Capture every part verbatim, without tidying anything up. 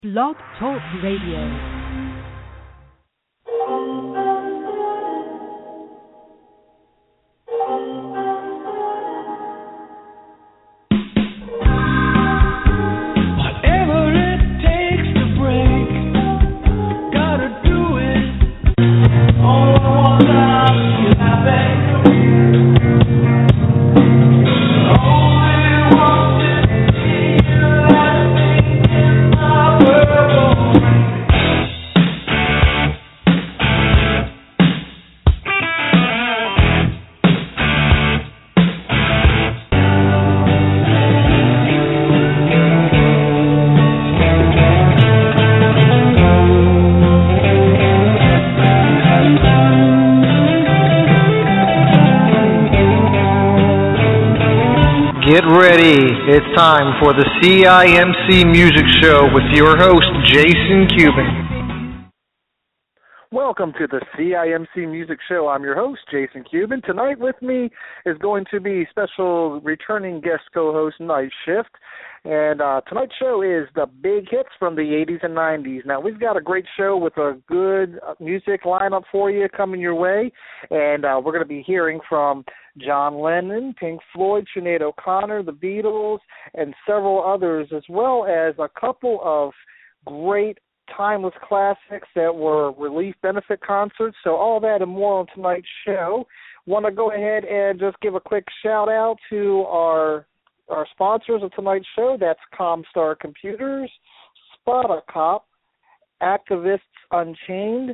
Blog Talk Radio. Get ready. It's time for the C I M C Music Show with your host, Jason Cuban. Welcome to the C I M C Music Show. I'm your host, Jason Cuban. Tonight with me is going to be special returning guest co-host, Night Shift. And uh, tonight's show is the big hits from the eighties and nineties. Now, we've got a great show with a good music lineup for you coming your way. And uh, we're going to be hearing from John Lennon, Pink Floyd, Sinead O'Connor, the Beatles, and several others, as well as a couple of great timeless classics that were relief benefit concerts. So all that and more on tonight's show. Want to go ahead and just give a quick shout-out to our our sponsors of tonight's show. That's Comstar Computers, Spotacop, Activists Unchained,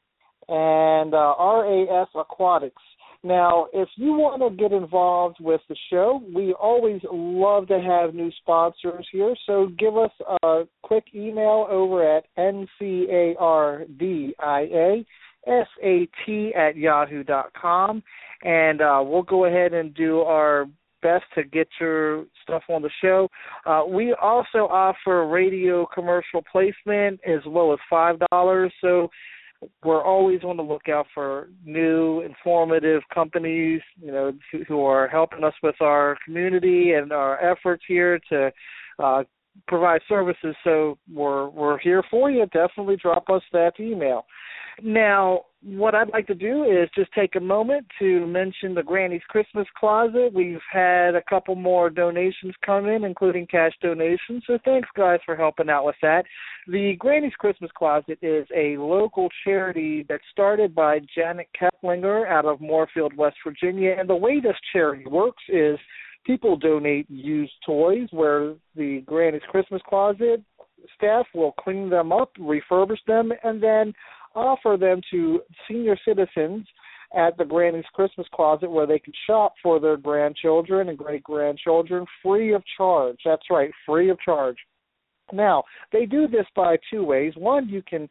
and uh, R A S Aquatics. Now, if you want to get involved with the show, we always love to have new sponsors here, so give us a quick email over at N C A R D I A S A T at yahoo dot com, and uh, we'll go ahead and do our best to get your stuff on the show. Uh, we also offer radio commercial placement as low as five dollars, so we're always on the lookout for new, informative companies, you know, who, who are helping us with our community and our efforts here to uh, provide services. So we're we're here for you. Definitely drop us that email. Now, what I'd like to do is just take a moment to mention the Granny's Christmas Closet. We've had a couple more donations come in, including cash donations, so thanks, guys, for helping out with that. The Granny's Christmas Closet is a local charity that's started by Janet Keplinger out of Moorfield, West Virginia, and the way this charity works is people donate used toys where the Granny's Christmas Closet staff will clean them up, refurbish them, and then offer them to senior citizens at the Granny's Christmas Closet where they can shop for their grandchildren and great-grandchildren free of charge. That's right, free of charge. Now, they do this by two ways. One, you can,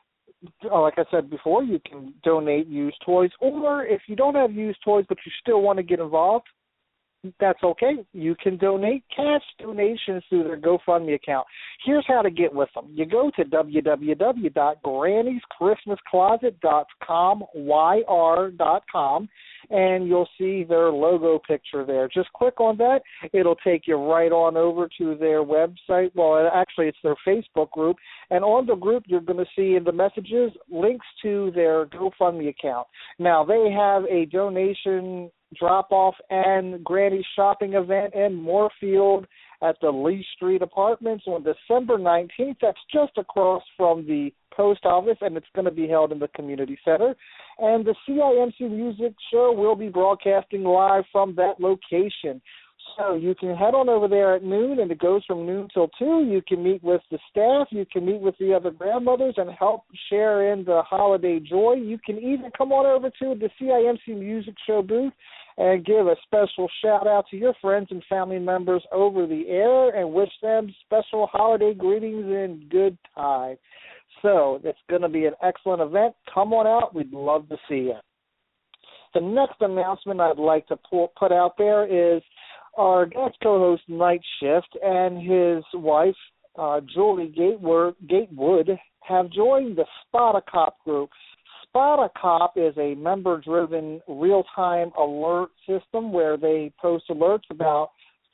like I said before, you can donate used toys, or if you don't have used toys but you still want to get involved, that's okay. You can donate cash donations through their GoFundMe account. Here's how to get with them. You go to w w w dot granny's christmas closet dot com, Y R dot com, and you'll see their logo picture there. Just click on that. It'll take you right on over to their website. Well, actually, it's their Facebook group. And on the group, you're going to see in the messages links to their GoFundMe account. Now, they have a donation drop-off and Granny shopping event in Moorfield at the Lee Street Apartments on December nineteenth. That's just across from the post office, and it's going to be held in the community center. And the C I M C Music Show will be broadcasting live from that location. So you can head on over there at noon, and it goes from noon till two. You can meet with the staff. You can meet with the other grandmothers and help share in the holiday joy. You can even come on over to the C I M C Music Show booth and give a special shout-out to your friends and family members over the air and wish them special holiday greetings and good time. So it's going to be an excellent event. Come on out. We'd love to see you. The next announcement I'd like to pull, put out there is our guest co-host, Night Shift, and his wife, uh, Julie Gatewood, Gatewood, have joined the Spotacop group. Spotacop is a member-driven real-time alert system where they post alerts about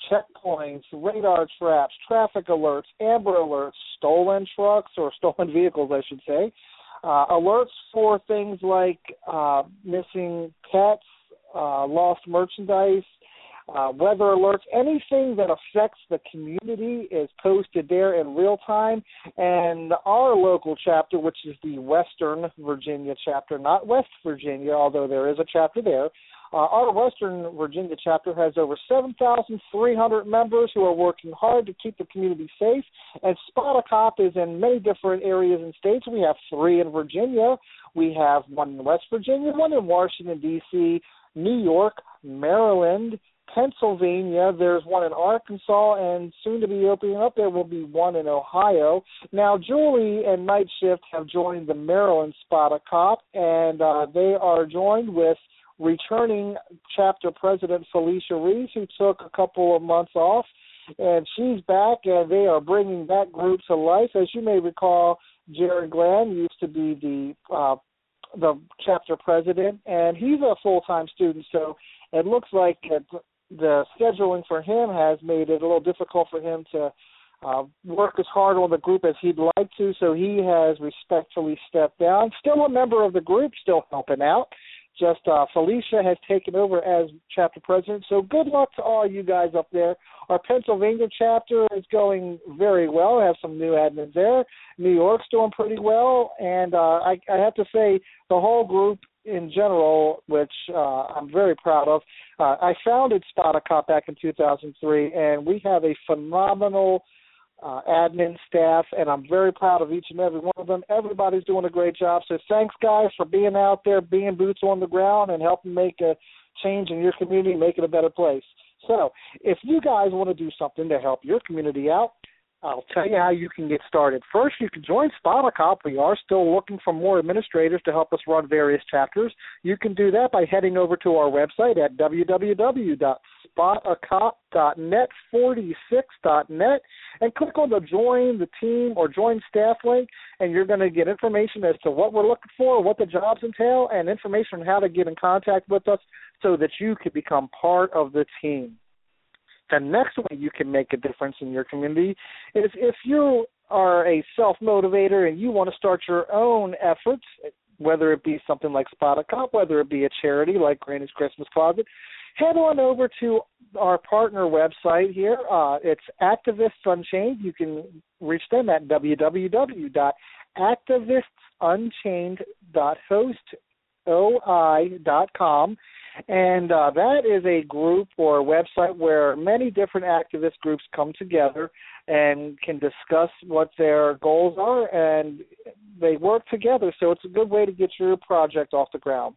checkpoints, radar traps, traffic alerts, amber alerts, stolen trucks or stolen vehicles, I should say, uh, alerts for things like uh, missing pets, uh, lost merchandise, uh, weather alerts, anything that affects the community is posted there in real time. And our local chapter, which is the Western Virginia chapter, not West Virginia, although there is a chapter there, Uh, our Western Virginia chapter has over seven thousand three hundred members who are working hard to keep the community safe. And Spot a Cop is in many different areas and states. We have three in Virginia. We have one in West Virginia, one in Washington, D C, New York, Maryland, Pennsylvania. There's one in Arkansas, and soon to be opening up, there will be one in Ohio. Now, Julie and Night Shift have joined the Maryland Spot a Cop, and uh, they are joined with returning chapter president Felicia Reese, who took a couple of months off, and she's back, and they are bringing that group to life. As you may recall, Jared Glenn used to be the uh, the chapter president, and he's a full-time student, so it looks like it, the scheduling for him has made it a little difficult for him to uh, work as hard on the group as he'd like to, so he has respectfully stepped down. Still a member of the group, still helping out. Just uh, Felicia has taken over as chapter president, so good luck to all you guys up there. Our Pennsylvania chapter is going very well. I have some new admins there. New York's doing pretty well, and uh, I, I have to say the whole group in general, which uh, I'm very proud of. Uh, I founded Spot a Cop back in two thousand three, and we have a phenomenal Uh, admin staff, and I'm very proud of each and every one of them. Everybody's doing a great job. So thanks, guys, for being out there, being boots on the ground, and helping make a change in your community, make it a better place. So if you guys want to do something to help your community out, I'll tell you how you can get started. First, you can join Spot a Cop. We are still looking for more administrators to help us run various chapters. You can do that by heading over to our website at w w w dot spot a cop dot net forty-six dot net and click on the Join the Team or Join Staff link, and you're going to get information as to what we're looking for, what the jobs entail, and information on how to get in contact with us so that you can become part of the team. The next way you can make a difference in your community is if you are a self-motivator and you want to start your own efforts, whether it be something like Spot a Cop, whether it be a charity like Granny's Christmas Closet, head on over to our partner website here. Uh, it's Activists Unchained. You can reach them at w w w dot activists unchained dot host dot com. And uh, that is a group or a website where many different activist groups come together and can discuss what their goals are, and they work together. So it's a good way to get your project off the ground.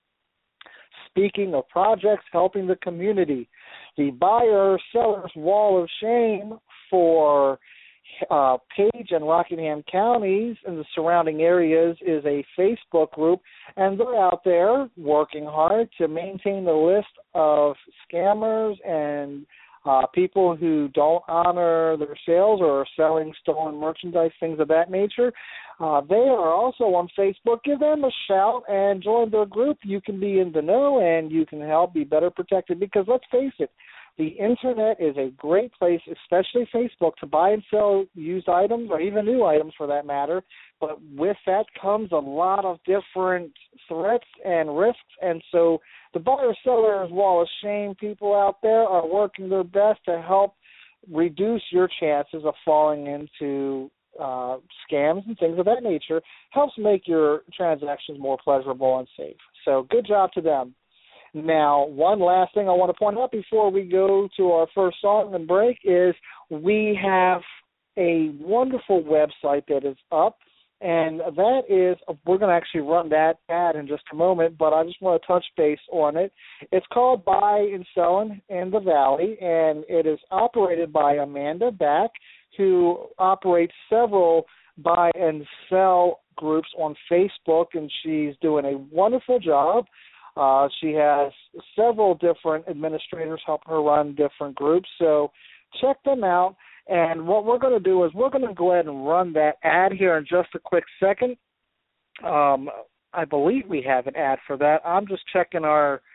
Speaking of projects helping the community, the Buyer-Seller's Wall of Shame for uh, Page and Rockingham counties and the surrounding areas is a Facebook group, and they're out there working hard to maintain the list of scammers and uh, people who don't honor their sales or are selling stolen merchandise, things of that nature. Uh, they are also on Facebook. Give them a shout and join their group. You can be in the know and you can help be better protected, because let's face it, the Internet is a great place, especially Facebook, to buy and sell used items or even new items for that matter. But with that comes a lot of different threats and risks. And so the Buyer-Seller's Wall of Shame people out there are working their best to help reduce your chances of falling into uh, scams and things of that nature. Helps make your transactions more pleasurable and safe. So good job to them. Now, one last thing I want to point out before we go to our first song and break is we have a wonderful website that is up, and that is, we're going to actually run that ad in just a moment, but I just want to touch base on it. It's called Buy and Selling in the Valley, and it is operated by Amanda Back, who operates several buy and sell groups on Facebook, and she's doing a wonderful job. Uh, she has several different administrators help her run different groups, so check them out. And what we're going to do is we're going to go ahead and run that ad here in just a quick second. Um, I believe we have an ad for that. I'm just checking our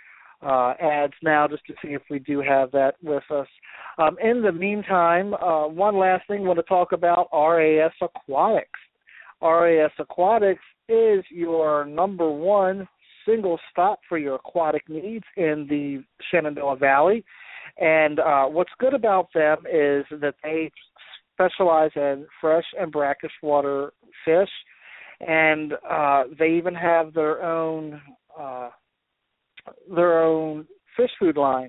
uh, ads now just to see if we do have that with us. Um, in the meantime, uh, one last thing I want to talk about, R A S Aquatics. R A S Aquatics is your number one single stop for your aquatic needs in the Shenandoah Valley. And uh, what's good about them is that they specialize in fresh and brackish water fish, and uh, they even have their own uh, their own fish food line.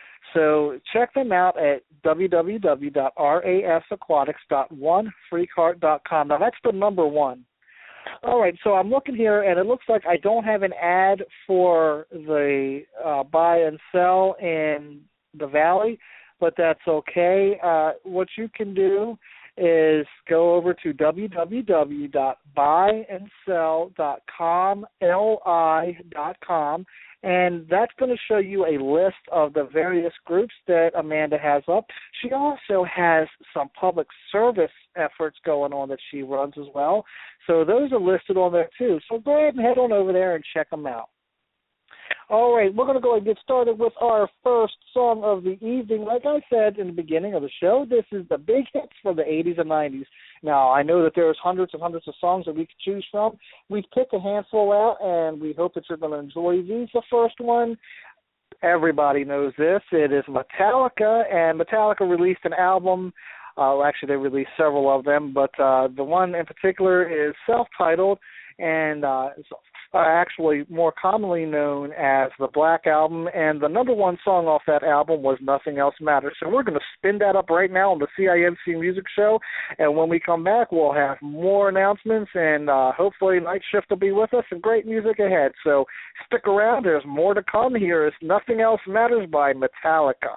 So check them out at w w w dot r a s aquatics dot one free cart dot com. Now, that's the number one. All right, so I'm looking here, and it looks like I don't have an ad for the uh, buy and sell in the Valley, but that's okay. Uh, what you can do is go over to w w w dot buy and sell dot com, L I dot com, and that's going to show you a list of the various groups that Amanda has up. She also has some public service efforts going on that she runs as well. So those are listed on there too. So go ahead and head on over there and check them out. All right, we're going to go and get started with our first song of the evening. Like I said in the beginning of the show, this is the big hits from the eighties and nineties. Now, I know that there's hundreds and hundreds of songs that we could choose from. We've picked a handful out, and we hope that you're going to enjoy these. The first one, everybody knows this. It is Metallica, and Metallica released an album. Uh, well, actually, they released several of them, but uh, the one in particular is self-titled, and uh, it's Uh, actually more commonly known as the Black Album, and the number one song off that album was Nothing Else Matters. So we're going to spin that up right now on the C I M C Music Show, and when we come back, we'll have more announcements, and uh, hopefully Night Shift will be with us, and great music ahead. So stick around. There's more to come. Here is Nothing Else Matters by Metallica.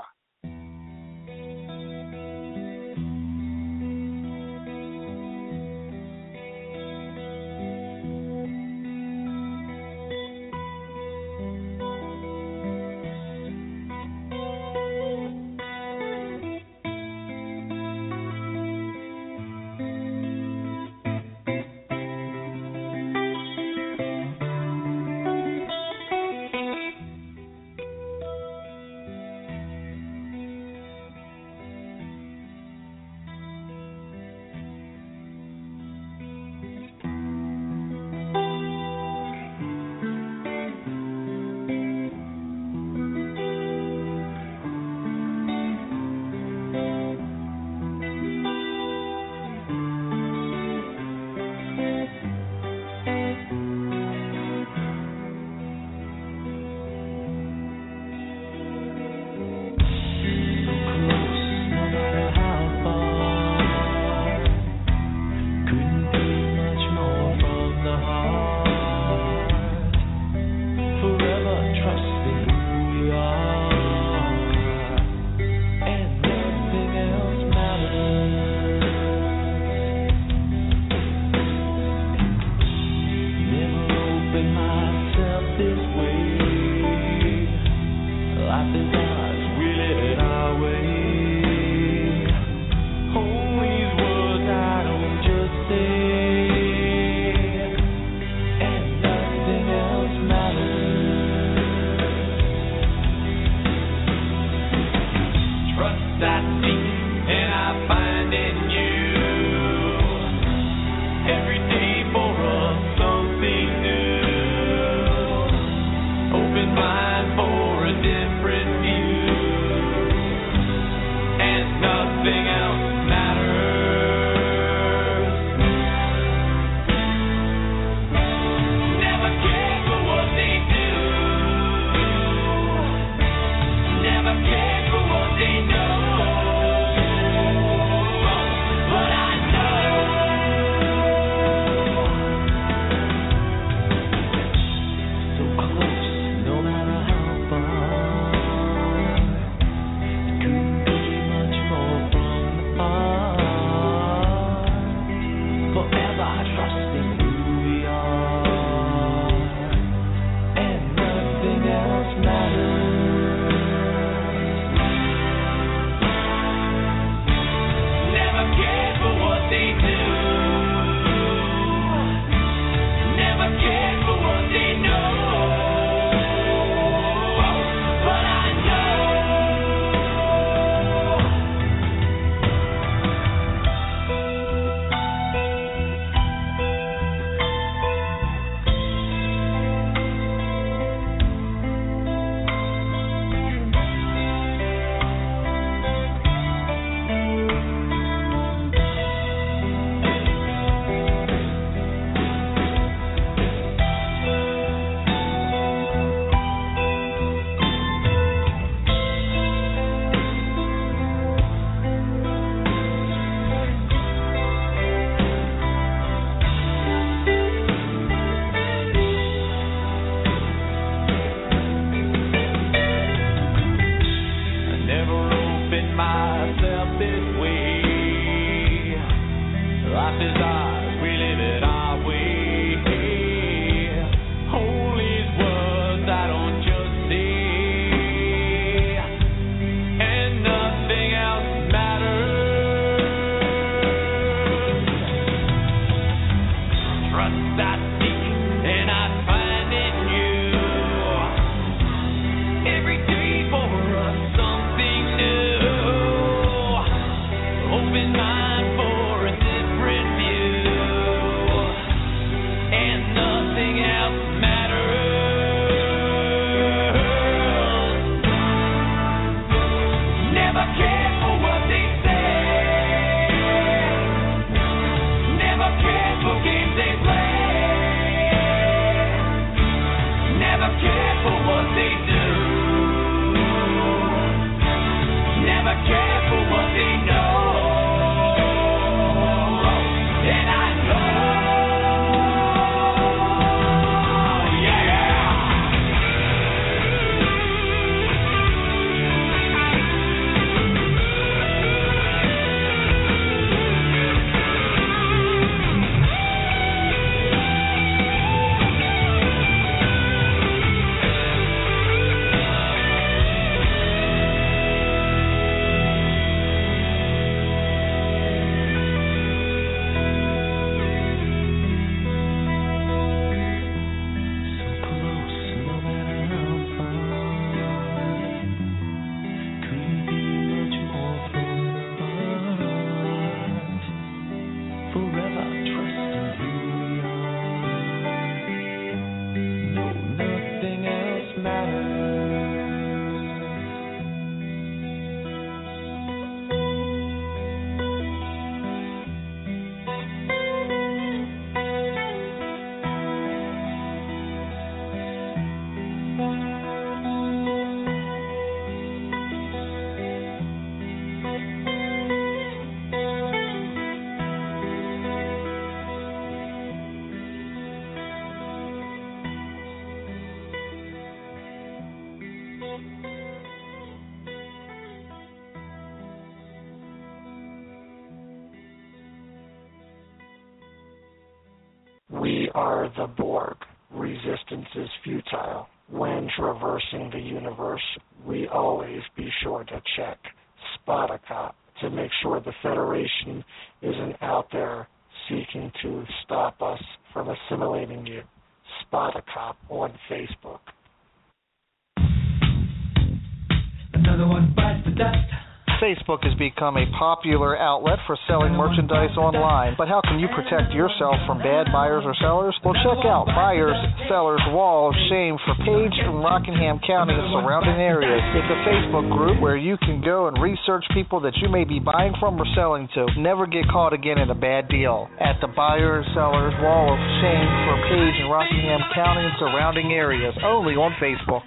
We are the Borg. Resistance is futile. When traversing the universe, we always be sure to check Spot a Cop to make sure the Federation isn't out there seeking to stop us from assimilating you. Spot a Cop on Facebook. Another one bites the dust. Facebook has become a popular outlet for selling merchandise online, but how can you protect yourself from bad buyers or sellers? Well, check out Buyers Sellers Wall of Shame for Page and Rockingham County and surrounding areas. It's a Facebook group where you can go and research people that you may be buying from or selling to. Never get caught again in a bad deal. At the Buyers Sellers Wall of Shame for Page and Rockingham County and surrounding areas, only on Facebook.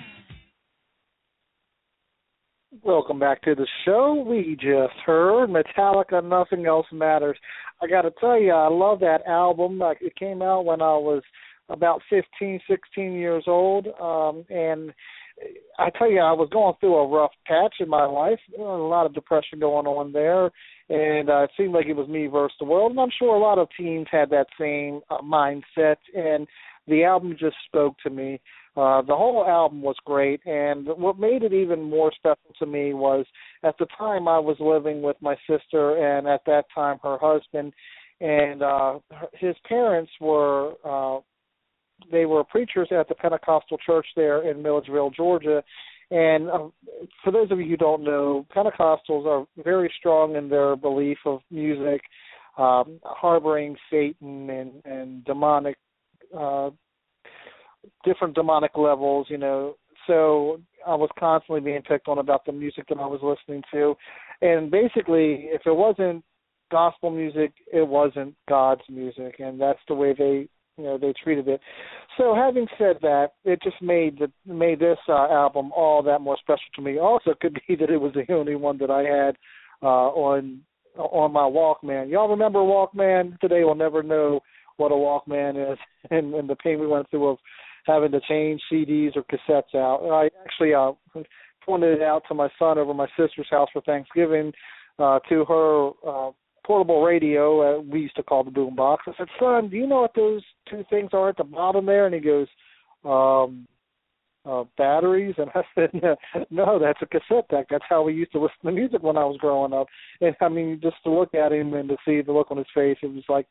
Welcome back to the show. We just heard Metallica, Nothing Else Matters. I got to tell you, I love that album. It came out when I was about fifteen, sixteen years old, um, and I tell you, I was going through a rough patch in my life, a lot of depression going on there, and uh, it seemed like it was me versus the world, and I'm sure a lot of teens had that same uh, mindset, and the album just spoke to me. Uh, the whole album was great, and what made it even more special to me was at the time I was living with my sister and at that time her husband, and uh, his parents were, uh, they were preachers at the Pentecostal church there in Milledgeville, Georgia, and uh, for those of you who don't know, Pentecostals are very strong in their belief of music, um, harboring Satan and, and demonic uh different demonic levels, you know, so I was constantly being picked on about the music that I was listening to, and basically, if it wasn't gospel music, it wasn't God's music, and that's the way they, you know, they treated it. So having said that, it just made the, made this uh, album all that more special to me. Also, it could be that it was the only one that I had uh, on on my Walkman. Y'all remember Walkman? Today we'll never know what a Walkman is, and, and the pain we went through of having to change C Ds or cassettes out. I actually uh, pointed it out to my son over my sister's house for Thanksgiving uh, to her uh, portable radio, uh, we used to call the boom box. I said, son, do you know what those two things are at the bottom there? And he goes, um, uh, batteries? And I said, no, no, that's a cassette deck. That's how we used to listen to music when I was growing up. And, I mean, just to look at him and to see the look on his face, it was like,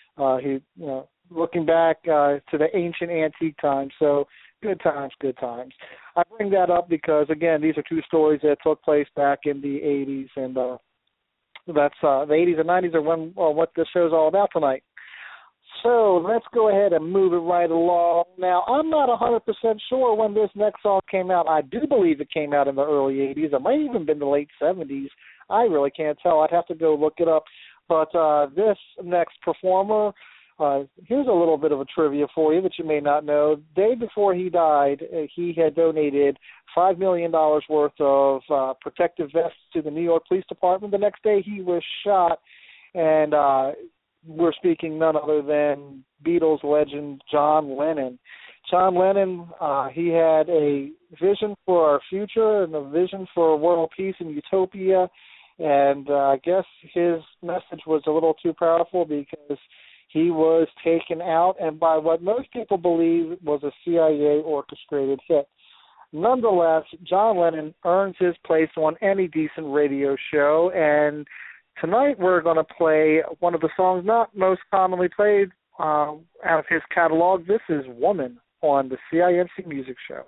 Uh, he, you know, looking back uh, to the ancient antique times. So good times, good times. I bring that up because, again, these are two stories that took place back in the eighties, and uh, that's uh, the eighties and nineties are when, well, what this show's all about tonight. So let's go ahead and move it right along. Now, I'm not one hundred percent sure when this next song came out. I do believe it came out in the early eighties. It might even been the late seventies. I really can't tell. I'd have to go look it up. But uh, this next performer, uh, here's a little bit of a trivia for you that you may not know. The day before he died, uh, he had donated five million dollars worth of uh, protective vests to the New York Police Department. The next day he was shot, and uh, we're speaking none other than Beatles legend John Lennon. John Lennon, uh, he had a vision for our future and a vision for world peace and utopia, and uh, I guess his message was a little too powerful because he was taken out and by what most people believe was a C I A-orchestrated hit. Nonetheless, John Lennon earns his place on any decent radio show, and tonight we're going to play one of the songs not most commonly played uh, out of his catalog. This is Woman on the C I M C Music Show.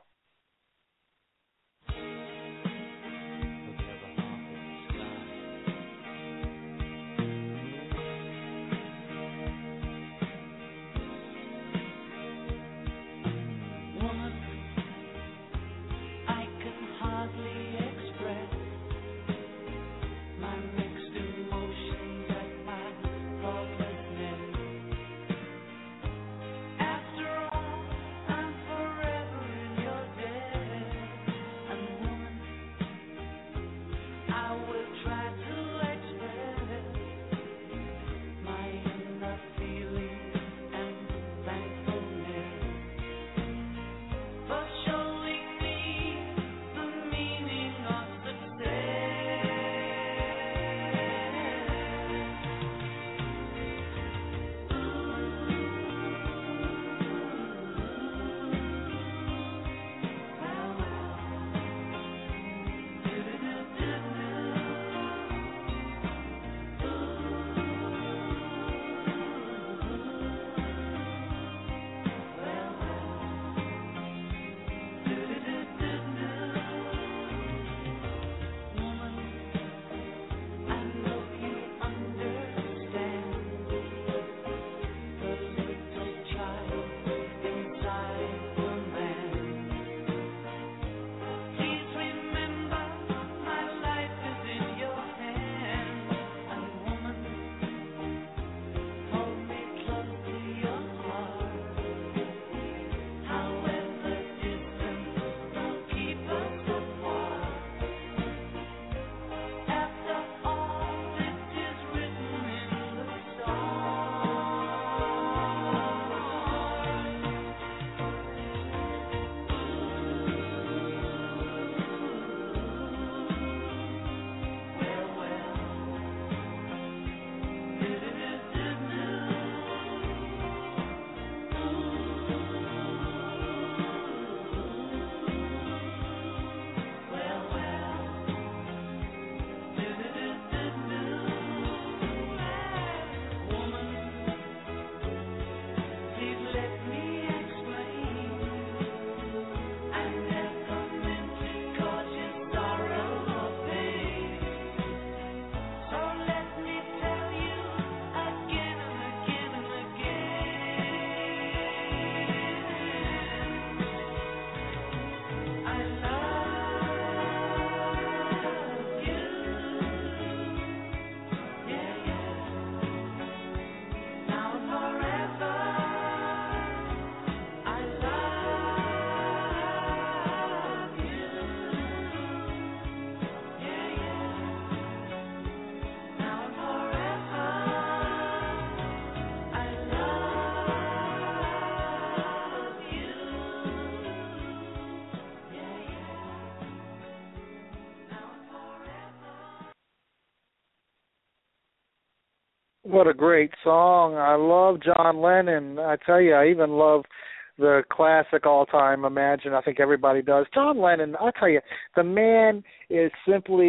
What a great song. I love John Lennon. I tell you, I even love the classic all-time Imagine. I think everybody does. John Lennon, I tell you, the man is simply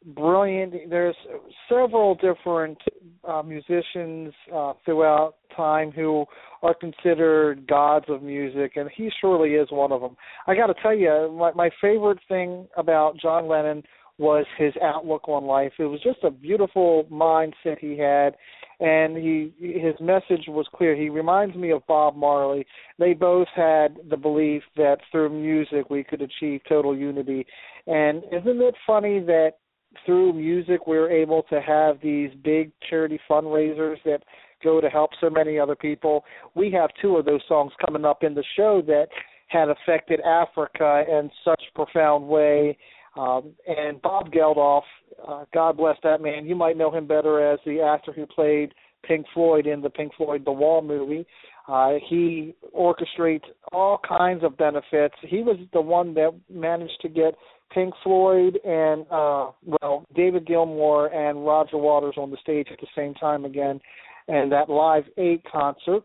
brilliant. There's several different uh, musicians uh, throughout time who are considered gods of music, and he surely is one of them. I got to tell you, my, my favorite thing about John Lennon was his outlook on life. It was just a beautiful mindset he had, and he his message was clear. He reminds me of Bob Marley. They both had the belief that through music we could achieve total unity. And isn't it funny that through music we're able to have these big charity fundraisers that go to help so many other people? We have two of those songs coming up in the show that had affected Africa in such a profound way. Um, and Bob Geldof, uh, God bless that man. You might know him better as the actor who played Pink Floyd in the Pink Floyd The Wall movie. Uh, he orchestrates all kinds of benefits. He was the one that managed to get Pink Floyd and, uh, well, David Gilmour and Roger Waters on the stage at the same time again, and that Live eight concert.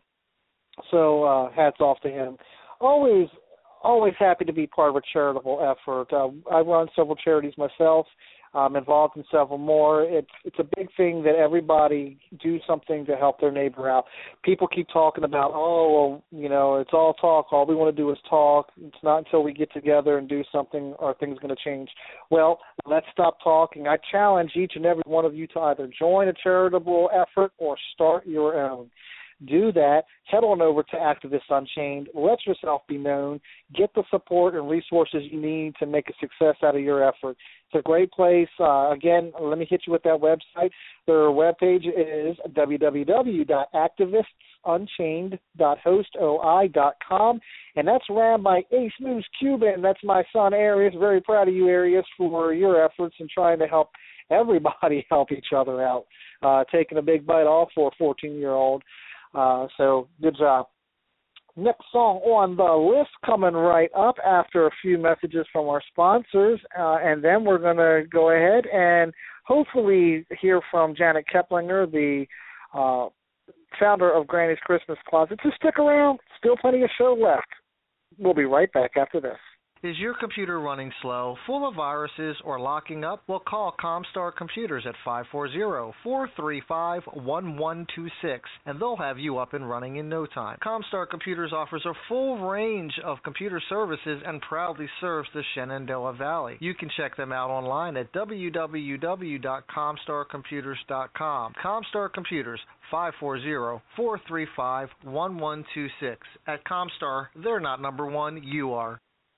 So uh, hats off to him. Always Always happy to be part of a charitable effort. Uh, I run several charities myself. I'm involved in several more. It's it's a big thing that everybody do something to help their neighbor out. People keep talking about, oh, well, you know, it's all talk. All we want to do is talk. It's not until we get together and do something are things going to change. Well, let's stop talking. I challenge each and every one of you to either join a charitable effort or start your own. Do that. Head on over to Activists Unchained. Let yourself be known. Get the support and resources you need to make a success out of your effort. It's a great place. Uh, again, let me hit you with that website. Their webpage is w w w dot activists unchained dot hostoi dot com, and that's ran by Ace News Cuban. That's my son, Arius. Very proud of you, Arius, for your efforts in trying to help everybody help each other out, uh, taking a big bite off for a fourteen-year-old. Uh, so good job. Next song on the list coming right up after a few messages from our sponsors, uh, and then we're going to go ahead and hopefully hear from Janet Keplinger, the uh, founder of Granny's Christmas Closet. So stick around. Still plenty of show left. We'll be right back after this. Is your computer running slow, full of viruses, or locking up? Well, call Comstar Computers at five four zero, four three five, one one two six, and they'll have you up and running in no time. Comstar Computers offers a full range of computer services and proudly serves the Shenandoah Valley. You can check them out online at w w w dot comstar computers dot com. Comstar Computers, five four zero, four three five, one one two six. At Comstar, they're not number one, you are.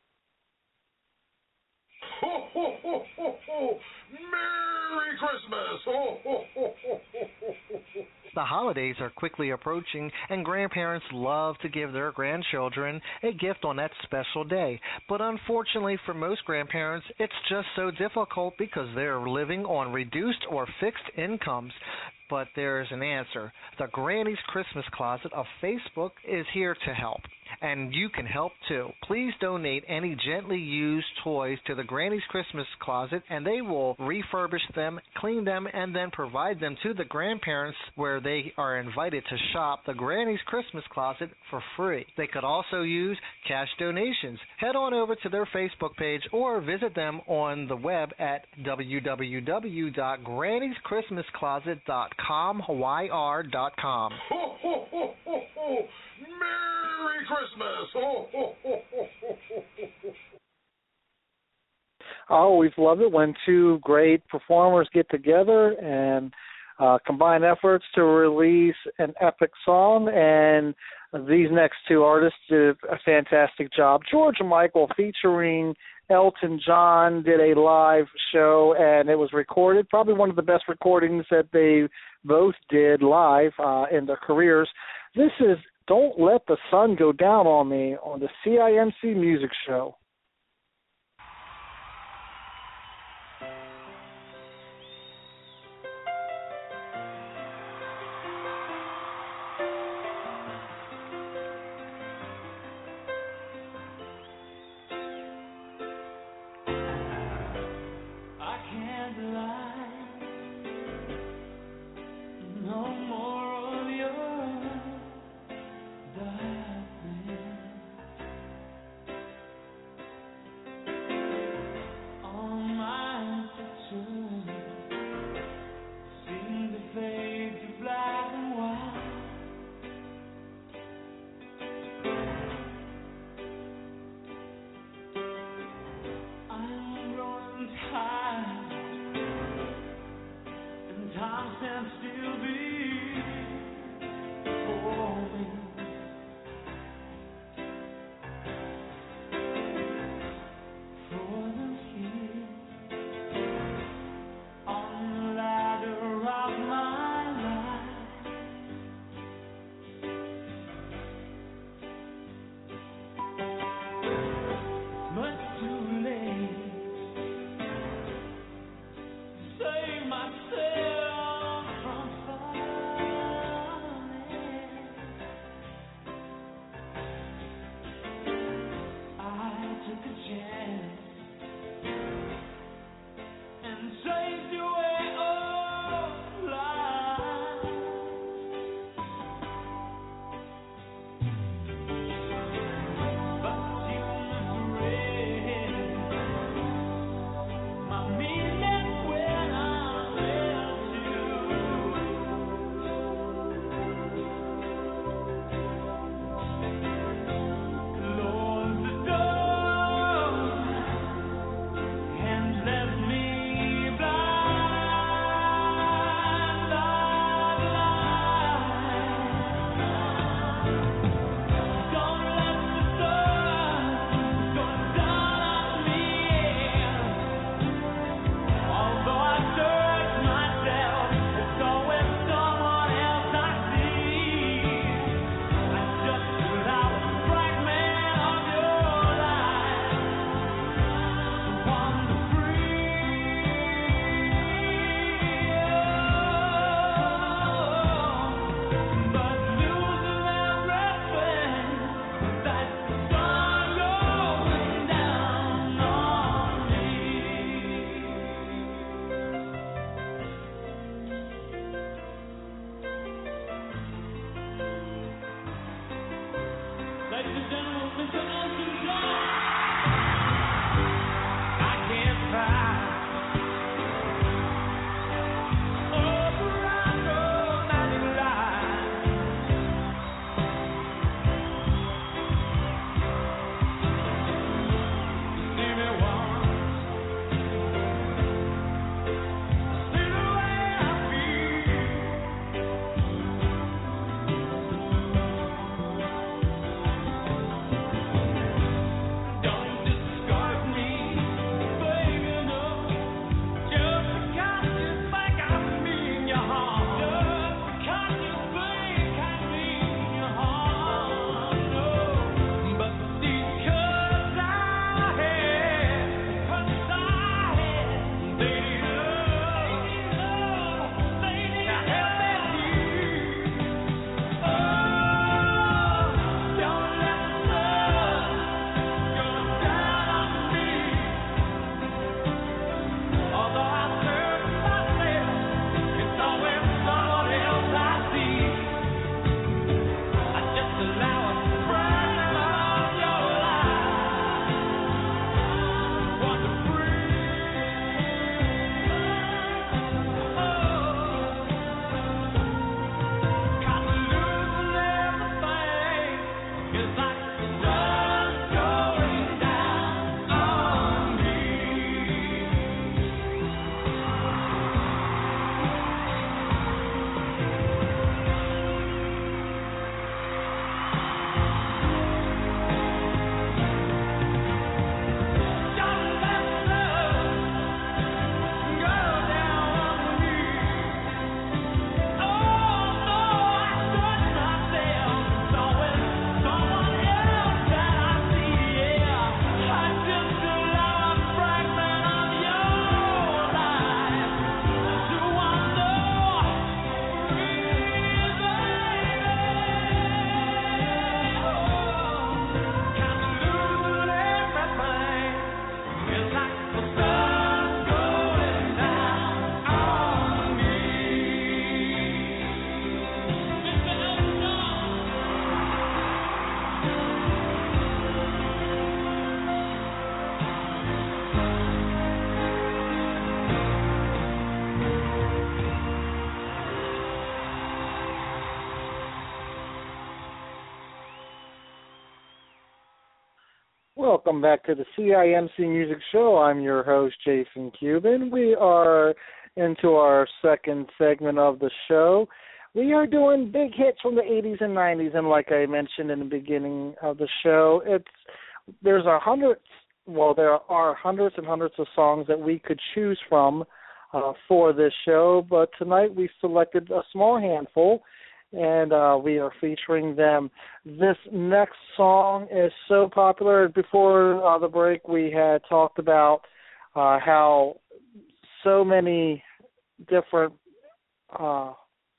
Ho, ho, ho, ho, ho. Merry Christmas! Ho, ho, ho, ho, ho, ho, ho. The holidays are quickly approaching, and grandparents love to give their grandchildren a gift on that special day. But unfortunately for most grandparents, it's just so difficult because they're living on reduced or fixed incomes. But there's an answer. The Granny's Christmas Closet of Facebook is here to help, and you can help too. Please donate any gently used toys to the Granny's Christmas Closet, and they will refurbish them, clean them, and then provide them to the grandparents where they are invited to shop the Granny's Christmas Closet for free. They could also use cash donations. Head on over to their Facebook page or visit them on the web at w w w dot granny's christmas closet dot com, y r dot com. Ho, ho, ho, ho, ho. Merry Christmas! Ho, ho, ho, ho, ho, ho. I always love it when two great performers get together and uh, combine efforts to release an epic song, and these next two artists did a fantastic job. George Michael featuring Elton John did a live show, and it was recorded, probably one of the best recordings that they both did live uh, in their careers. This is Don't Let the Sun Go Down on Me on the C I M C Music Show. Welcome back to the C I M C Music Show. I'm your host, Jason Cuban. We are into our second segment of the show. We are doing big hits from the eighties and nineties, and like I mentioned in the beginning of the show, it's there's a hundred, well, there are hundreds and hundreds of songs that we could choose from uh, for this show, but tonight we selected a small handful, and uh, we are featuring them. This next song is so popular. Before uh, the break, we had talked about uh, how so many different uh,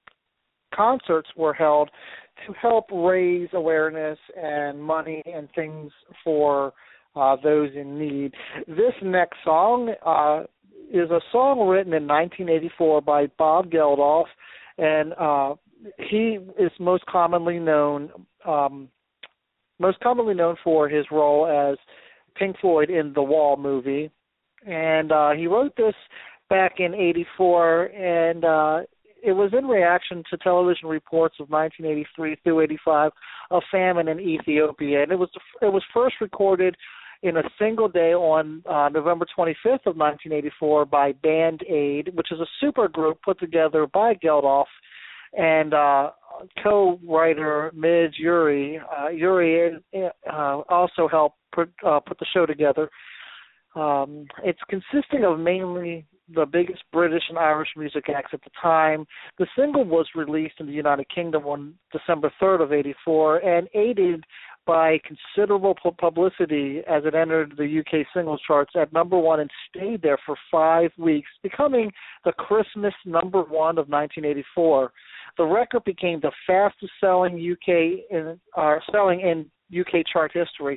concerts were held to help raise awareness and money and things for uh, those in need. This next song uh, is a song written in nineteen eighty-four by Bob Geldof, and uh, he is most commonly known um, most commonly known for his role as Pink Floyd in the Wall movie. And uh, he wrote this back in eighty-four, and uh, it was in reaction to television reports of nineteen eighty-three through eighty-five of famine in Ethiopia. And it was it was first recorded in a single day on uh, November twenty-fifth of nineteen eighty-four by Band Aid, which is a super group put together by Geldof and uh, co-writer Midge Ure. Uh, Ure uh, also helped put, uh, put the show together. Um, it's consisting of mainly the biggest British and Irish music acts at the time. The single was released in the United Kingdom on December third of eighty-four and aided by considerable publicity as it entered the U K singles charts at number one and stayed there for five weeks, becoming the Christmas number one of nineteen eighty-four. The record became the fastest selling U K in, uh, selling in U K chart history,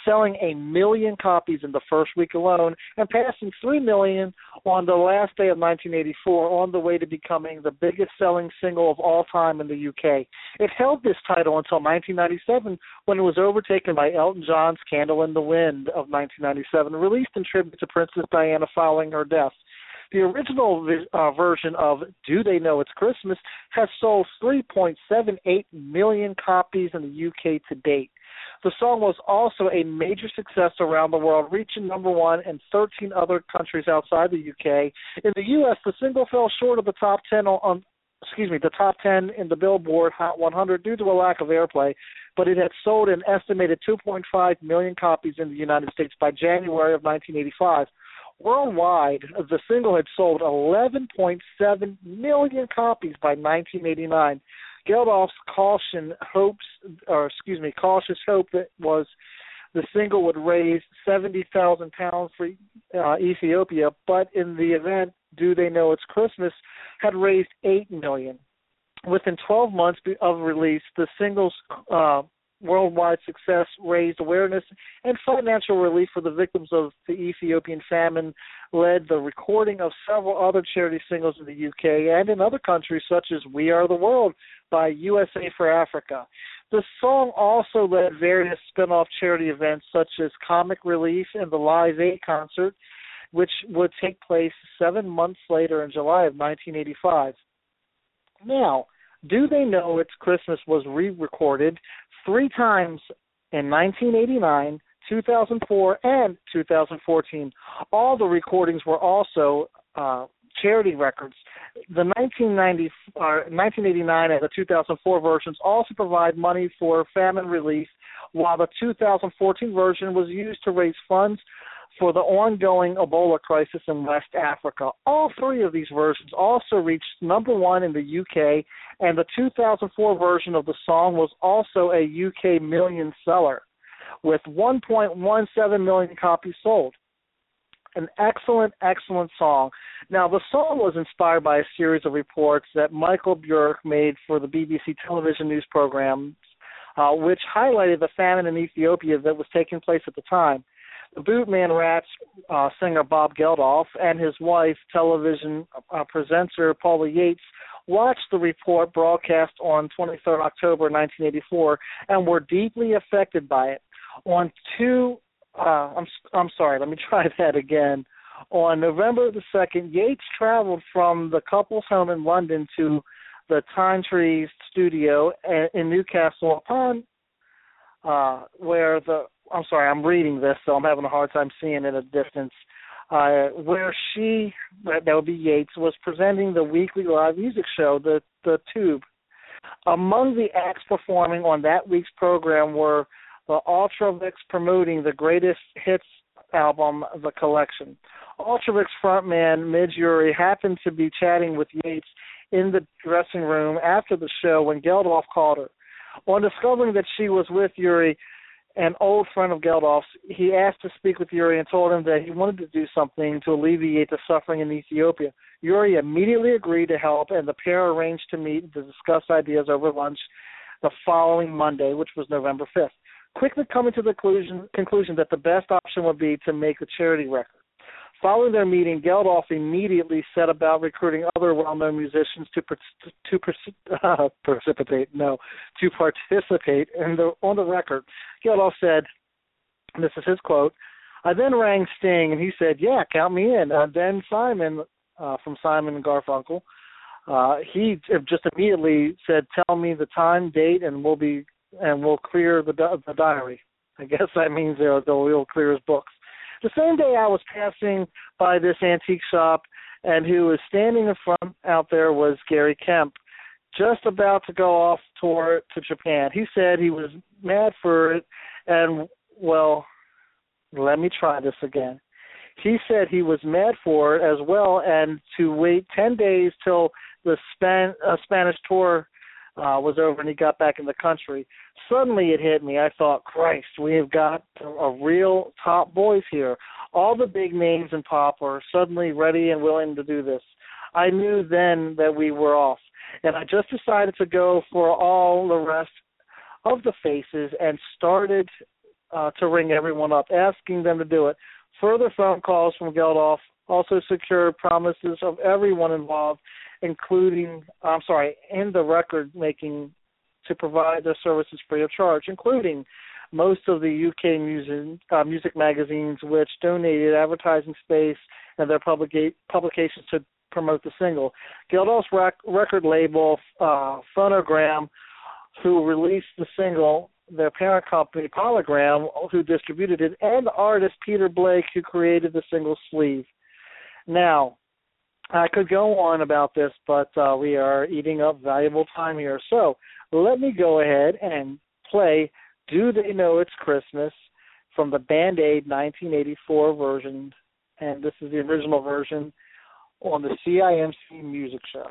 selling a million copies in the first week alone and passing three million on the last day of nineteen eighty-four, on the way to becoming the biggest selling single of all time in the U K. It held this title until nineteen ninety-seven, when it was overtaken by Elton John's Candle in the Wind of nineteen ninety-seven, released in tribute to Princess Diana following her death. The original uh, version of Do They Know It's Christmas has sold three point seven eight million copies in the U K to date. The song was also a major success around the world, reaching number one in thirteen other countries outside the U K. In the U S, the single fell short of the top ten on, excuse me, the top ten in the Billboard Hot one hundred due to a lack of airplay, but it had sold an estimated two point five million copies in the United States by January of nineteen eighty-five. Worldwide, the single had sold eleven point seven million copies by nineteen eighty-nine. Geldof's caution hopes, or excuse me, cautious hope that was the single would raise seventy thousand pounds for uh, Ethiopia, but in the event, Do They Know It's Christmas had raised eight million. Within twelve months of release, the single's uh, worldwide success raised awareness and financial relief for the victims of the Ethiopian famine, led the recording of several other charity singles in the U K and in other countries such as We Are the World by U S A for Africa. The song also led various spin-off charity events such as Comic Relief and the Live Aid concert, which would take place seven months later in July of nineteen eighty-five. Now, Do They Know It's Christmas was re-recorded three times in nineteen eighty-nine, two thousand four, and two thousand fourteen. All the recordings were also uh, charity records. The nineteen ninety, uh, nineteen eighty-nine and the two thousand four versions also provide money for famine relief, while the two thousand fourteen version was used to raise funds for the ongoing Ebola crisis in West Africa. All three of these versions also reached number one in the U K, and the two thousand four version of the song was also a U K million seller, with one point one seven million copies sold. An excellent, excellent song. Now, the song was inspired by a series of reports that Michael Björk made for the B B C television news program, uh, which highlighted the famine in Ethiopia that was taking place at the time. The Bootman Rats uh, singer Bob Geldof and his wife, television uh, presenter Paula Yates, watched the report broadcast on twenty-third of October nineteen eighty-four and were deeply affected by it. On two, uh, I'm I'm sorry, let me try that again. On November the second, Yates traveled from the couple's home in London to the Tyne Trees studio in Newcastle upon uh, where the I'm sorry, I'm reading this, so I'm having a hard time seeing it at a distance, uh, where she, that would be Yates, was presenting the weekly live music show, The the Tube. Among the acts performing on that week's program were the Ultravix promoting the greatest hits album, The Collection. Ultravix frontman Midge Ure happened to be chatting with Yates in the dressing room after the show when Geldof called her. On discovering that she was with Ure, an old friend of Geldof's, he asked to speak with Ure and told him that he wanted to do something to alleviate the suffering in Ethiopia. Ure immediately agreed to help, and the pair arranged to meet to discuss ideas over lunch the following Monday, which was November fifth, quickly coming to the conclusion, conclusion that the best option would be to make a charity record. Following their meeting, Geldof immediately set about recruiting other well-known musicians to to uh, precipitate, no, to participate in the, on the record. Geldof said, this is his quote, "I then rang Sting, and he said, yeah, count me in." Uh, then Simon, uh, from Simon and Garfunkel, uh, he just immediately said, "Tell me the time, date, and we'll be and we'll clear the, the diary." I guess that means they'll, they'll clear his books. The same day I was passing by this antique shop, and who was standing in front out there was Gary Kemp, just about to go off tour to Japan. He said he was mad for it, and, well, let me try this again. He said he was mad for it as well, and to wait ten days till the Span- uh, Spanish tour Uh, was over and he got back in the country. Suddenly it hit me. I thought, Christ, we have got a real top boys here. All the big names in pop are suddenly ready and willing to do this. I knew then that we were off, and I just decided to go for all the rest of the faces and started uh, to ring everyone up, asking them to do it. Further phone calls from Geldof also secured promises of everyone involved, including, I'm sorry, in the record making, to provide their services free of charge, including most of the U K music, uh, music magazines, which donated advertising space and their publica- publications to promote the single. Geldof's rec- record label, uh, Phonogram, who released the single, their parent company, Polygram, who distributed it, and the artist Peter Blake, who created the single sleeve. Now, I could go on about this, but uh, we are eating up valuable time here. So let me go ahead and play Do They Know It's Christmas from the Band-Aid nineteen eighty-four version, and this is the original version on the C I M C Music Show.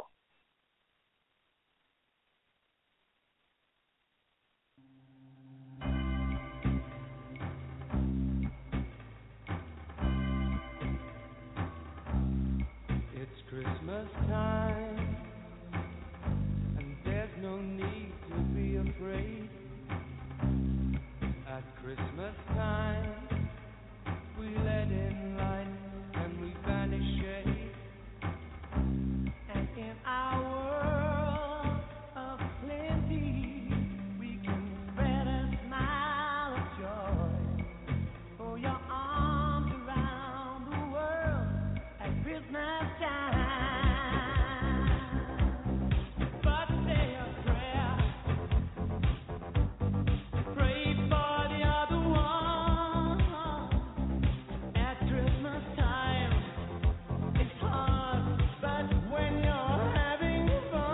It's Christmas time, and there's no need to be afraid. At Christmas time, we let in light and we banish shade. And in our world of plenty, we can spread a smile of joy. For your arms around the world at Christmas time. But say a prayer, pray for the other one. At Christmas time, it's hard, but when you're having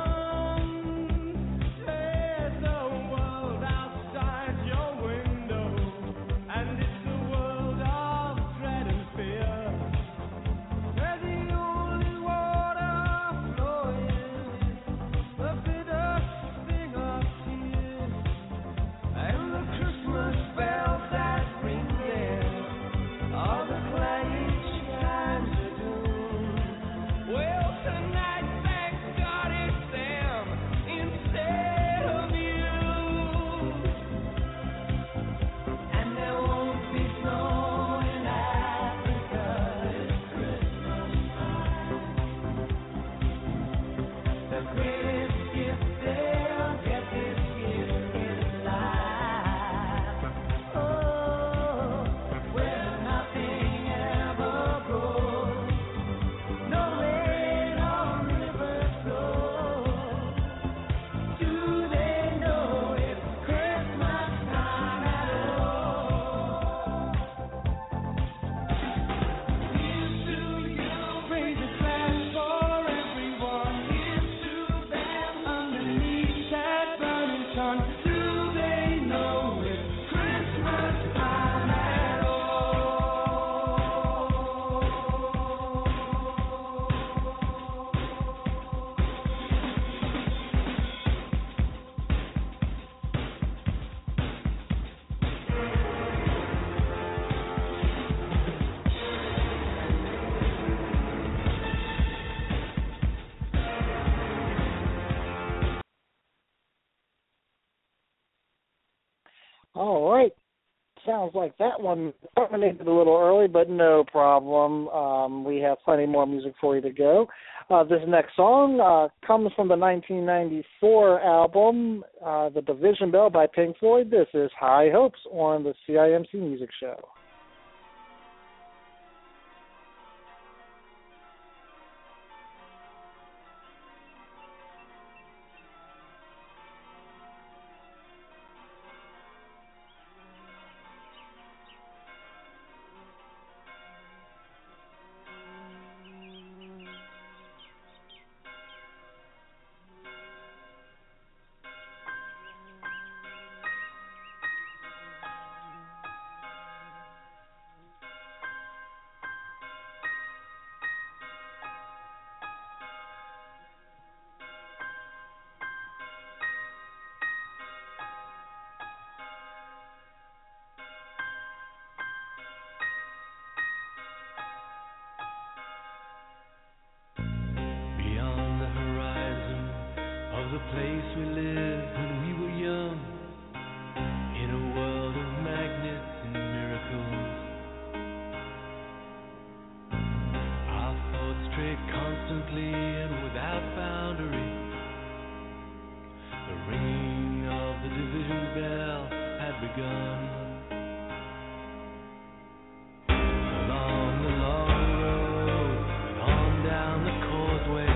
fun, there's a world outside your window, and it's a world of dread and fear, where the only water flowing, the bitter sting of tears, and the Christmas bells that ring there are the clanging chimes of doom. Well, tonight, thank God it's them instead of you. And there won't be snow in Africa this Christmas time. The greatest gift they'll get this year is life. Oh, where nothing ever grows, no rain or river flows. Do they know it's Christmas time at all? Here's to you, raise a glass for everyone. Here's to them underneath that burning sun. Do they know it's Christmas time at all? All right. Sounds like that one terminated a little early, but no problem. Um, we have plenty more music for you to go. Uh, this next song uh, comes from the nineteen ninety-four album, uh, The Division Bell by Pink Floyd. This is High Hopes on the C I M C Music Show. Beyond the horizon of the place we lived when we were young, in a world of magnets begun. Along the long road and on down the causeway,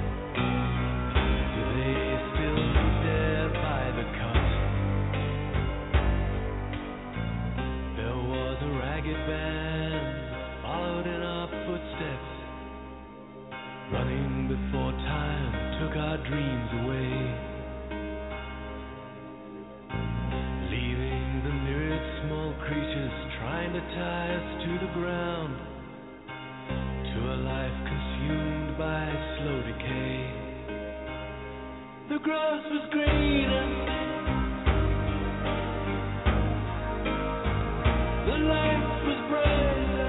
do they still meet there by the cut? There was a ragged band that followed in our footsteps, running before time took our dreams away, leaving the myriad small creatures trying to tie us to the ground, to a life consumed by slow decay. The grass was greener, the light was brighter,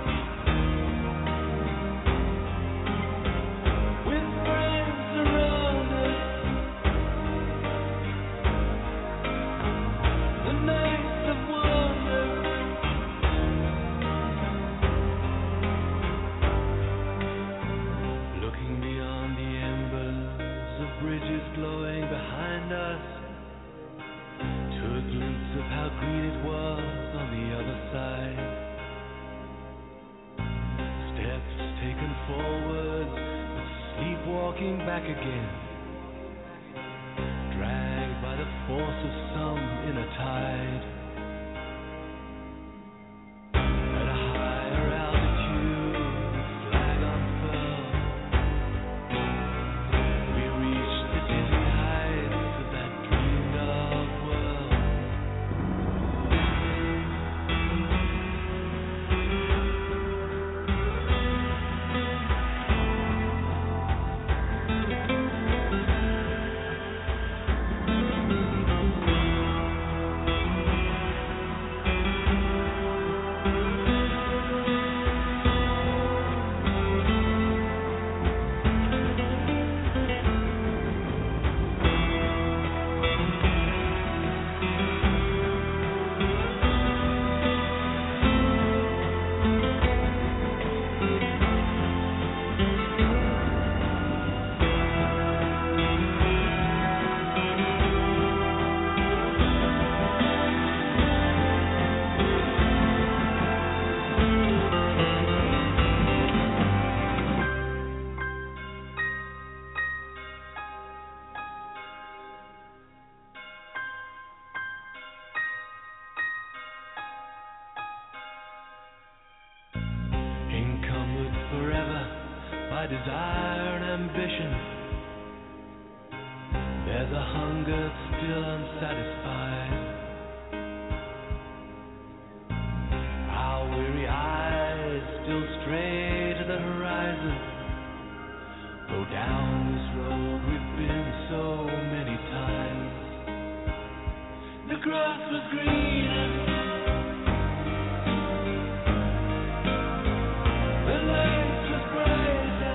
with friends around us, the nights of wonder, looking beyond the embers of bridges glowing behind us, to a glimpse of how green it was on the other side. Steps taken forward, but sleepwalking back again, dragged by the force of some inner tide. At a higher altitude, flag unfurled, we reached the dizzy heights of that dreamed of world. Encumbered forever by desire and ambition, there's a hunger still unsatisfied. Our weary eyes still stray to the horizon, go down this road we've been so many times. The grass was greener, the light was brighter,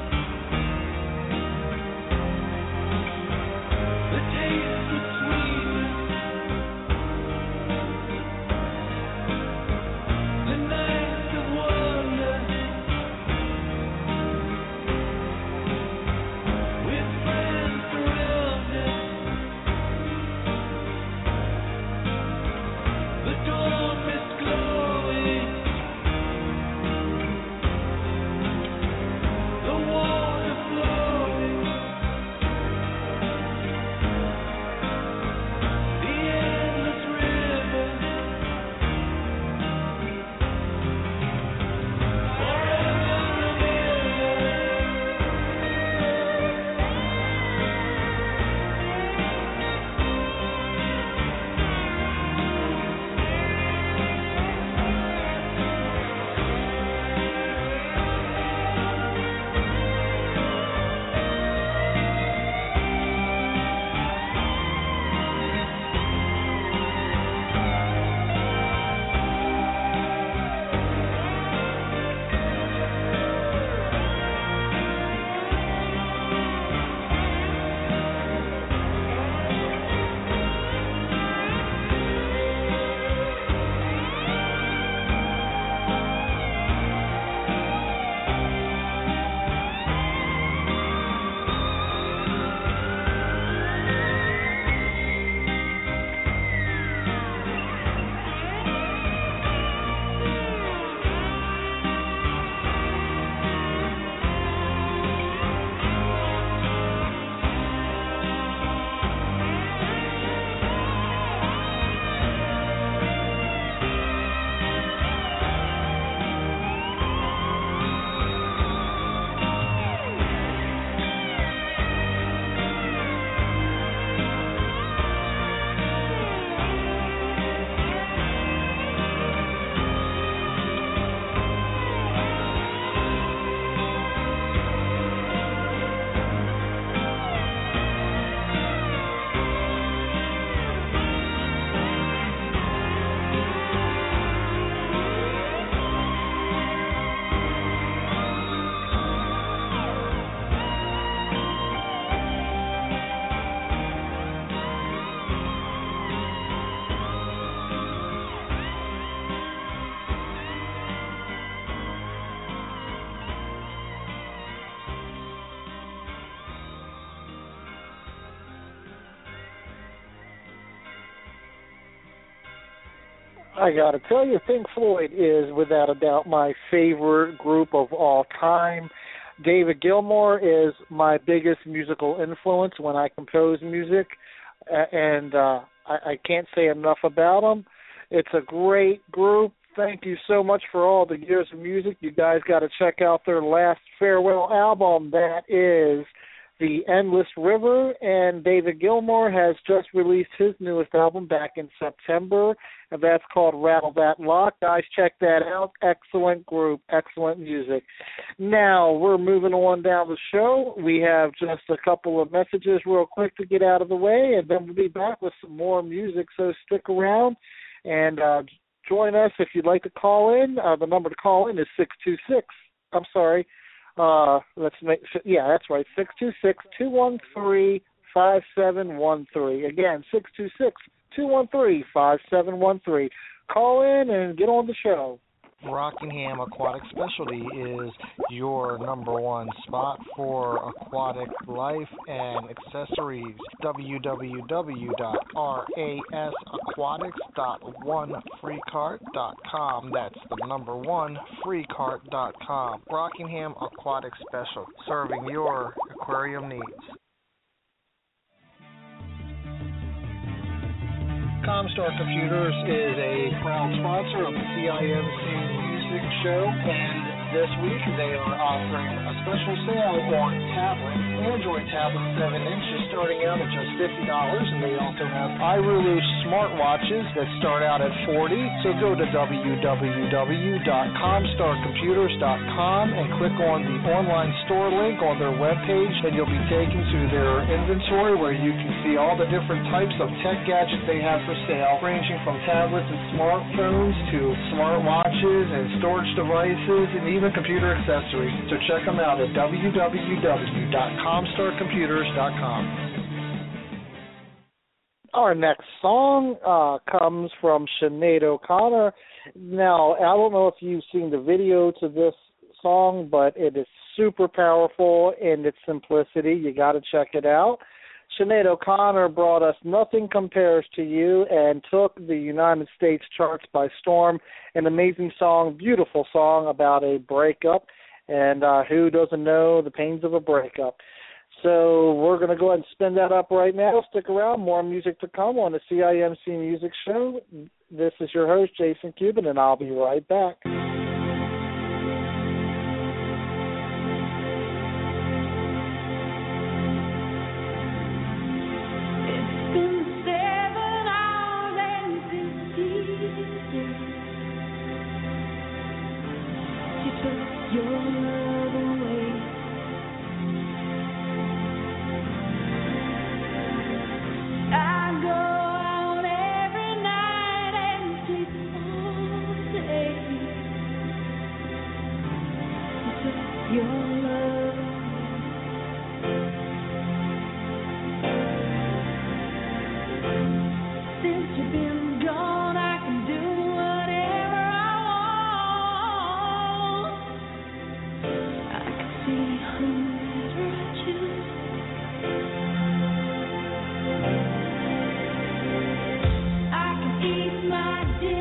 the taste was sweeter, the nights of wonder, with friends around us, I gotta tell you, Pink Floyd is without a doubt my favorite group of all time. David Gilmour is my biggest musical influence when I compose music, and uh, I, I can't say enough about him. It's a great group. Thank you so much for all the years of music. You guys got to check out their last farewell album. That is The Endless River, and David Gilmour has just released his newest album back in September, and that's called Rattle That Lock. Guys, check that out. Excellent group, excellent music. Now, we're moving on down the show. We have just a couple of messages real quick to get out of the way, and then we'll be back with some more music, so stick around and uh, join us if you'd like to call in. Uh, the number to call in is six two six, I'm sorry, Uh, let's make yeah, that's right. Six two six two one three five seven one three. Again, six two six two one three five seven one three. Call in and get on the show. Rockingham Aquatic Specialty is your number one spot for aquatic life and accessories. w w w dot rasaquatics dot one free cart dot com. That's the number one free cart dot com. Rockingham Aquatic Specialty, serving your aquarium needs. Comstar Computers is a proud sponsor of the C I M C Music Show, and this week they are offering a special sale on tablets, Android tablets seven inches, starting out at just fifty dollars, and they also have iRulu smartwatches that start out at forty dollars. So go to w w w dot comstar computers dot com and click on the online store link on their webpage, and you'll be taken to their inventory where you can see all the different types of tech gadgets they have for sale, ranging from tablets and smartphones to smartwatches and storage devices and even computer accessories. So check them out at w w w dot comstar computers dot com. Our next song uh, comes from Sinead O'Connor. Now, I don't know if you've seen the video to this song, but it is super powerful in its simplicity. You got to check it out. Sinead O'Connor brought us Nothing Compares to You and took the United States charts by storm. An amazing song, beautiful song about a breakup, and uh, who doesn't know the pains of a breakup. So we're going to go ahead and spin that up right now. Stick around, more music to come on the C I M C Music Show. This is your host, Jason Cuban, and I'll be right back.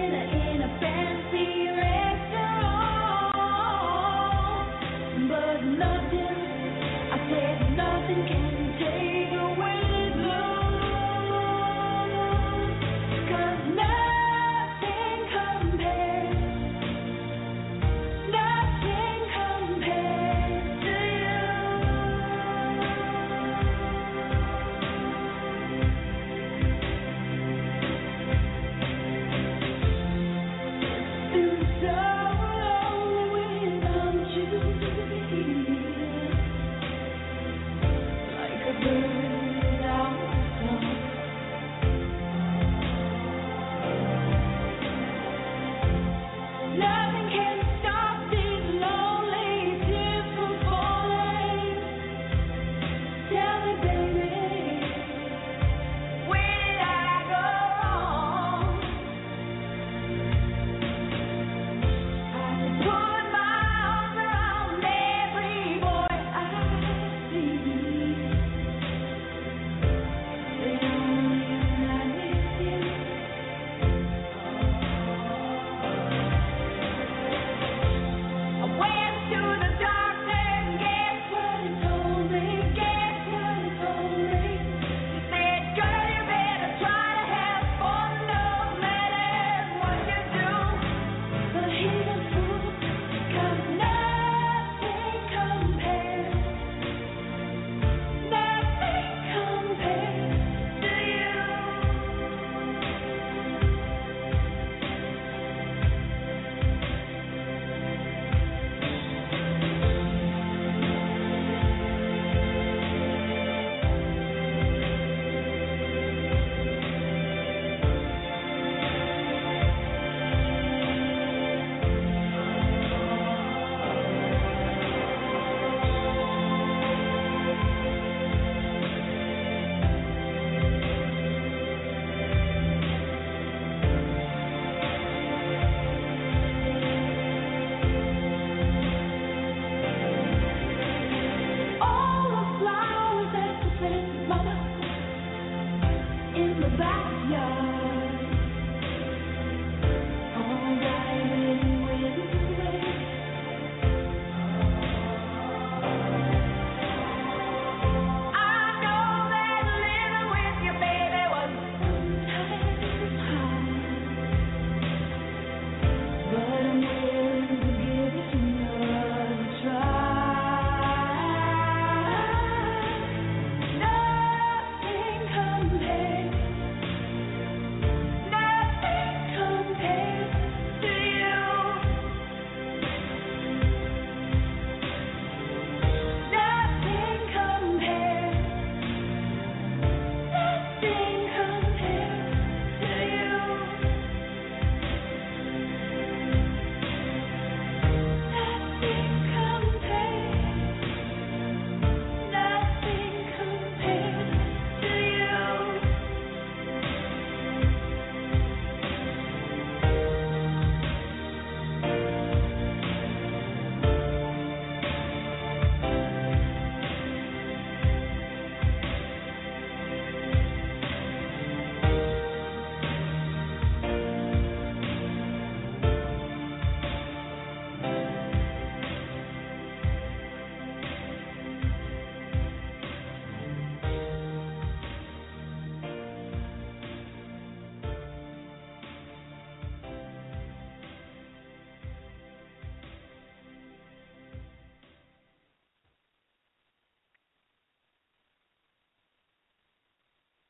But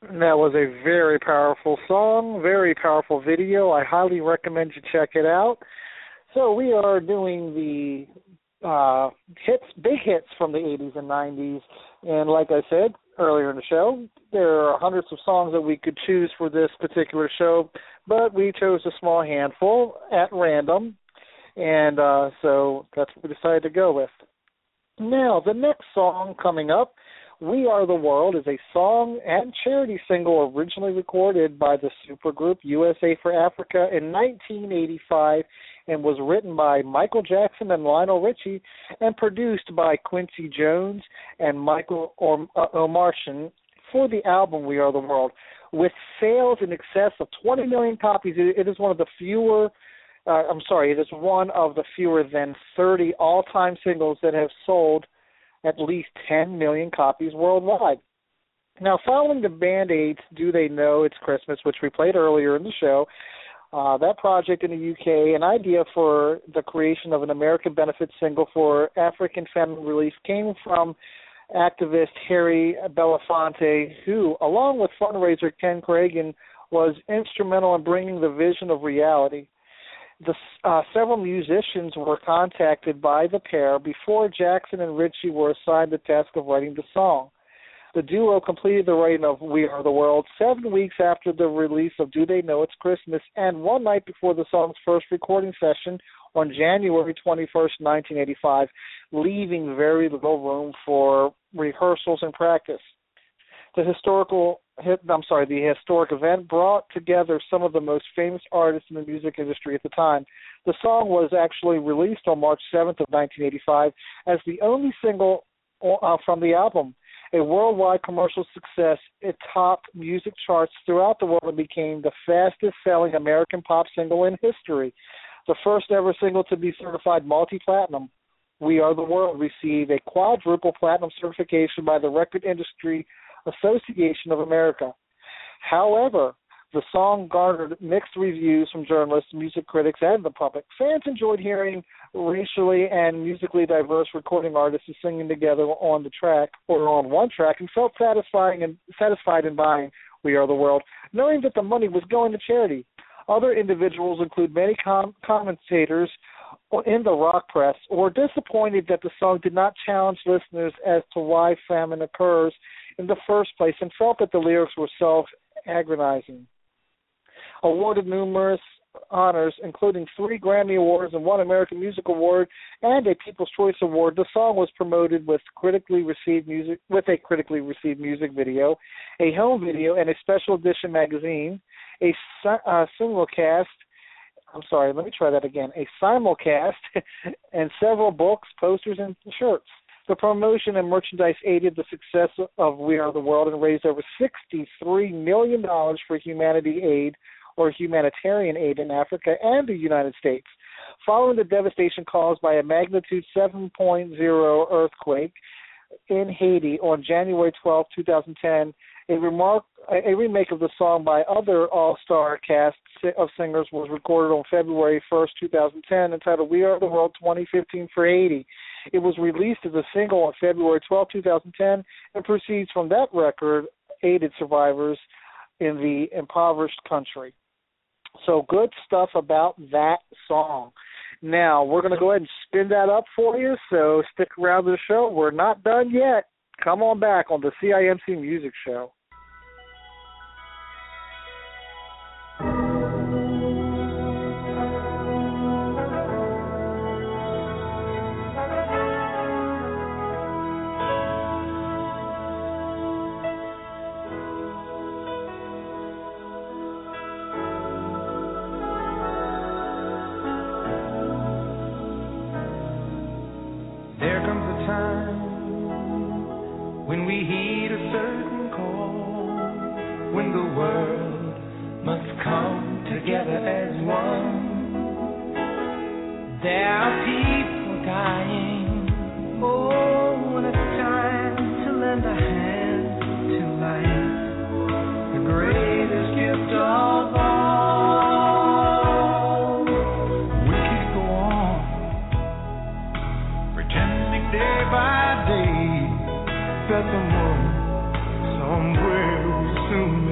That was a very powerful song, very powerful video. I highly recommend you check it out. So we are doing the uh, hits, big hits from the eighties and nineties. And like I said earlier in the show, there are hundreds of songs that we could choose for this particular show, but we chose a small handful at random. And uh, so that's what we decided to go with. Now, the next song coming up, We Are the World, is a song and charity single originally recorded by the supergroup U S A for Africa in nineteen eighty-five and was written by Michael Jackson and Lionel Richie and produced by Quincy Jones and Michael Omartian for the album We Are the World. With sales in excess of twenty million copies, it is one of the fewer Uh, I'm sorry, it is one of the fewer than thirty all-time singles that have sold at least ten million copies worldwide. Now, following the Band-Aids' Do They Know It's Christmas, which we played earlier in the show, uh, that project in the U K, an idea for the creation of an American benefit single for African famine relief came from activist Harry Belafonte, who, along with fundraiser Ken Cragen, was instrumental in bringing the vision of reality. The, uh, several musicians were contacted by the pair before Jackson and Ritchie were assigned the task of writing the song. The duo completed the writing of We Are the World seven weeks after the release of Do They Know It's Christmas and one night before the song's first recording session on January twenty-first, nineteen eighty-five, leaving very little room for rehearsals and practice. The historical I'm sorry, the historic event brought together some of the most famous artists in the music industry at the time. The song was actually released on March seventh of nineteen eighty-five as the only single uh, from the album. A worldwide commercial success, it topped music charts throughout the world and became the fastest-selling American pop single in history. The first ever single to be certified multi-platinum. We Are the World received a quadruple platinum certification by the Record Industry Association of America. However, the song garnered mixed reviews from journalists, music critics, and the public. Fans enjoyed hearing racially and musically diverse recording artists singing together on the track or on one track and felt satisfying and satisfied in buying We Are the World, knowing that the money was going to charity. Other individuals include many com- commentators in the rock press were disappointed that the song did not challenge listeners as to why famine occurs in the first place and felt that the lyrics were self-aggrandizing. Awarded numerous honors, including three Grammy Awards and one American Music Award and a People's Choice Award, the song was promoted with critically received music, with a critically received music video, a home video, and a special edition magazine, a uh, simulcast. I'm sorry, let me try that again. A simulcast and several books, posters, and shirts. The promotion and merchandise aided the success of We Are the World and raised over sixty-three million dollars for humanity aid or humanitarian aid in Africa and the United States. Following the devastation caused by a magnitude seven point oh earthquake in Haiti on January twelfth, twenty ten, a, remark, a remake of the song by other all-star cast of singers was recorded on February first, twenty ten, entitled We Are the World twenty fifteen for Haiti. It was released as a single on February twelfth, twenty ten, and proceeds from that record aided survivors in the impoverished country. So good stuff about that song. Now, we're going to go ahead and spin that up for you, so stick around to the show. We're not done yet. Come on back on the C I M C Music Show. When we heed a certain call, when the world must come together as one. There are people dying. Oh, when it's time to lend a hand to life, the greatest gift of all. We can't go on pretending day by day that the moment somewhere will soon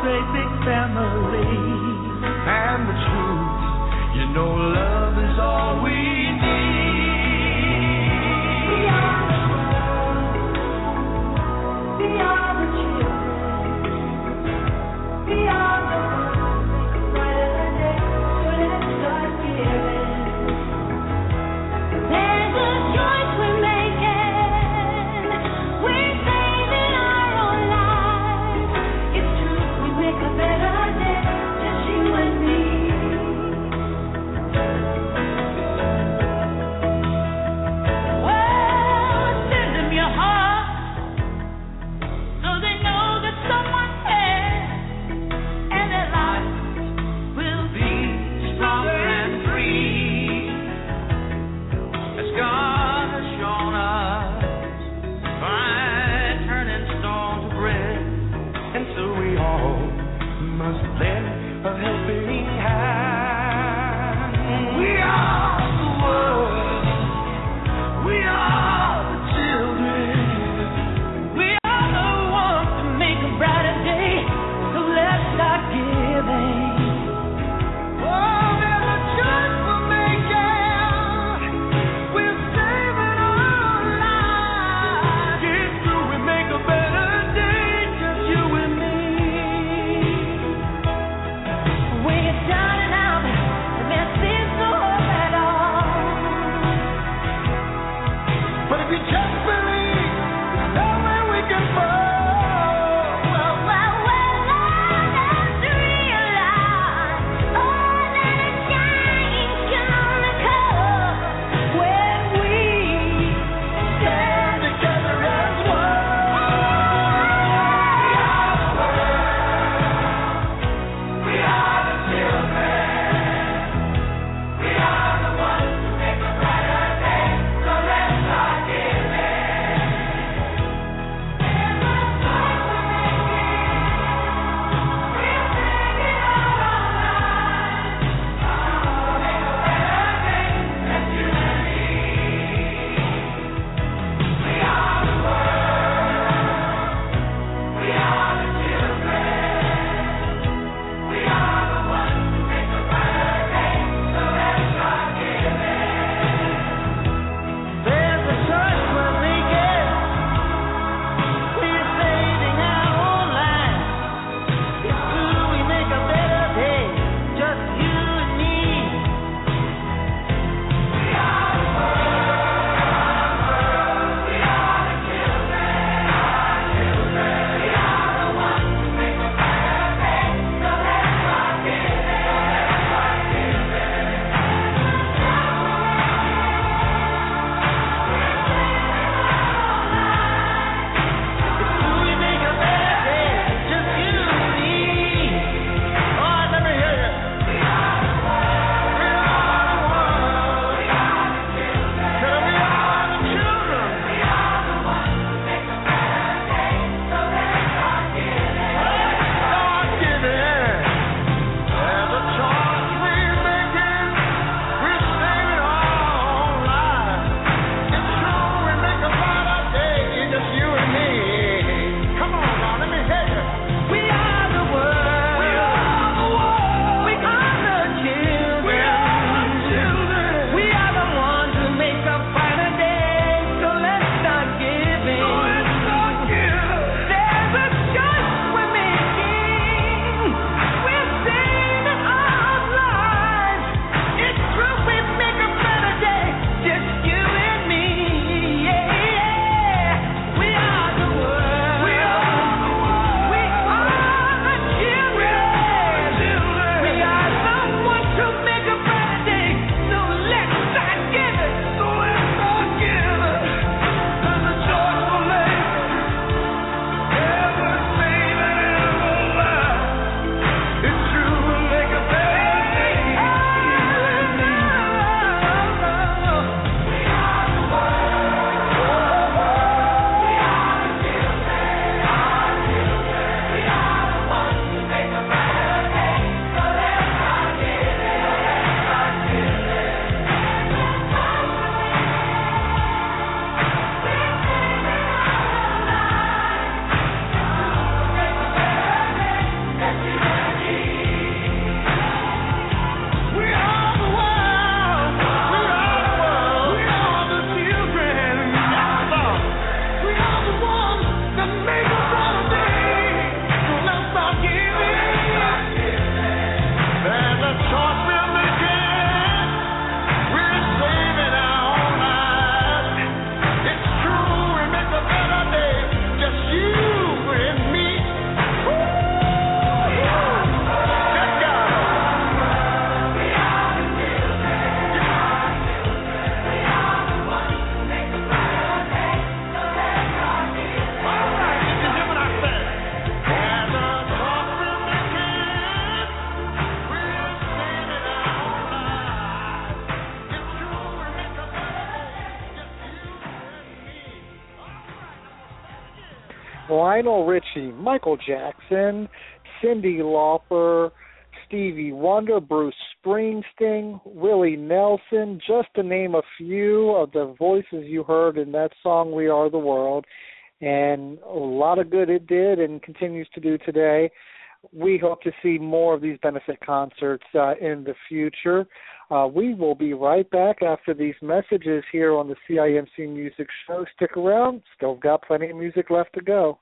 great big family. And the truth, you know love is all we need. We are the world. We are the children. We are the ones that make a brighter day. So let's start giving. There's a choice we're making. We're saving our own lives. It's true, we make a better Lionel Richie, Michael Jackson, Cyndi Lauper, Stevie Wonder, Bruce Springsteen, Willie Nelson, just to name a few of the voices you heard in that song, We Are the World. And a lot of good it did and continues to do today. We hope to see more of these benefit concerts uh, in the future. Uh, we will be right back after these messages here on the C I M C Music Show. Stick around. Still got plenty of music left to go.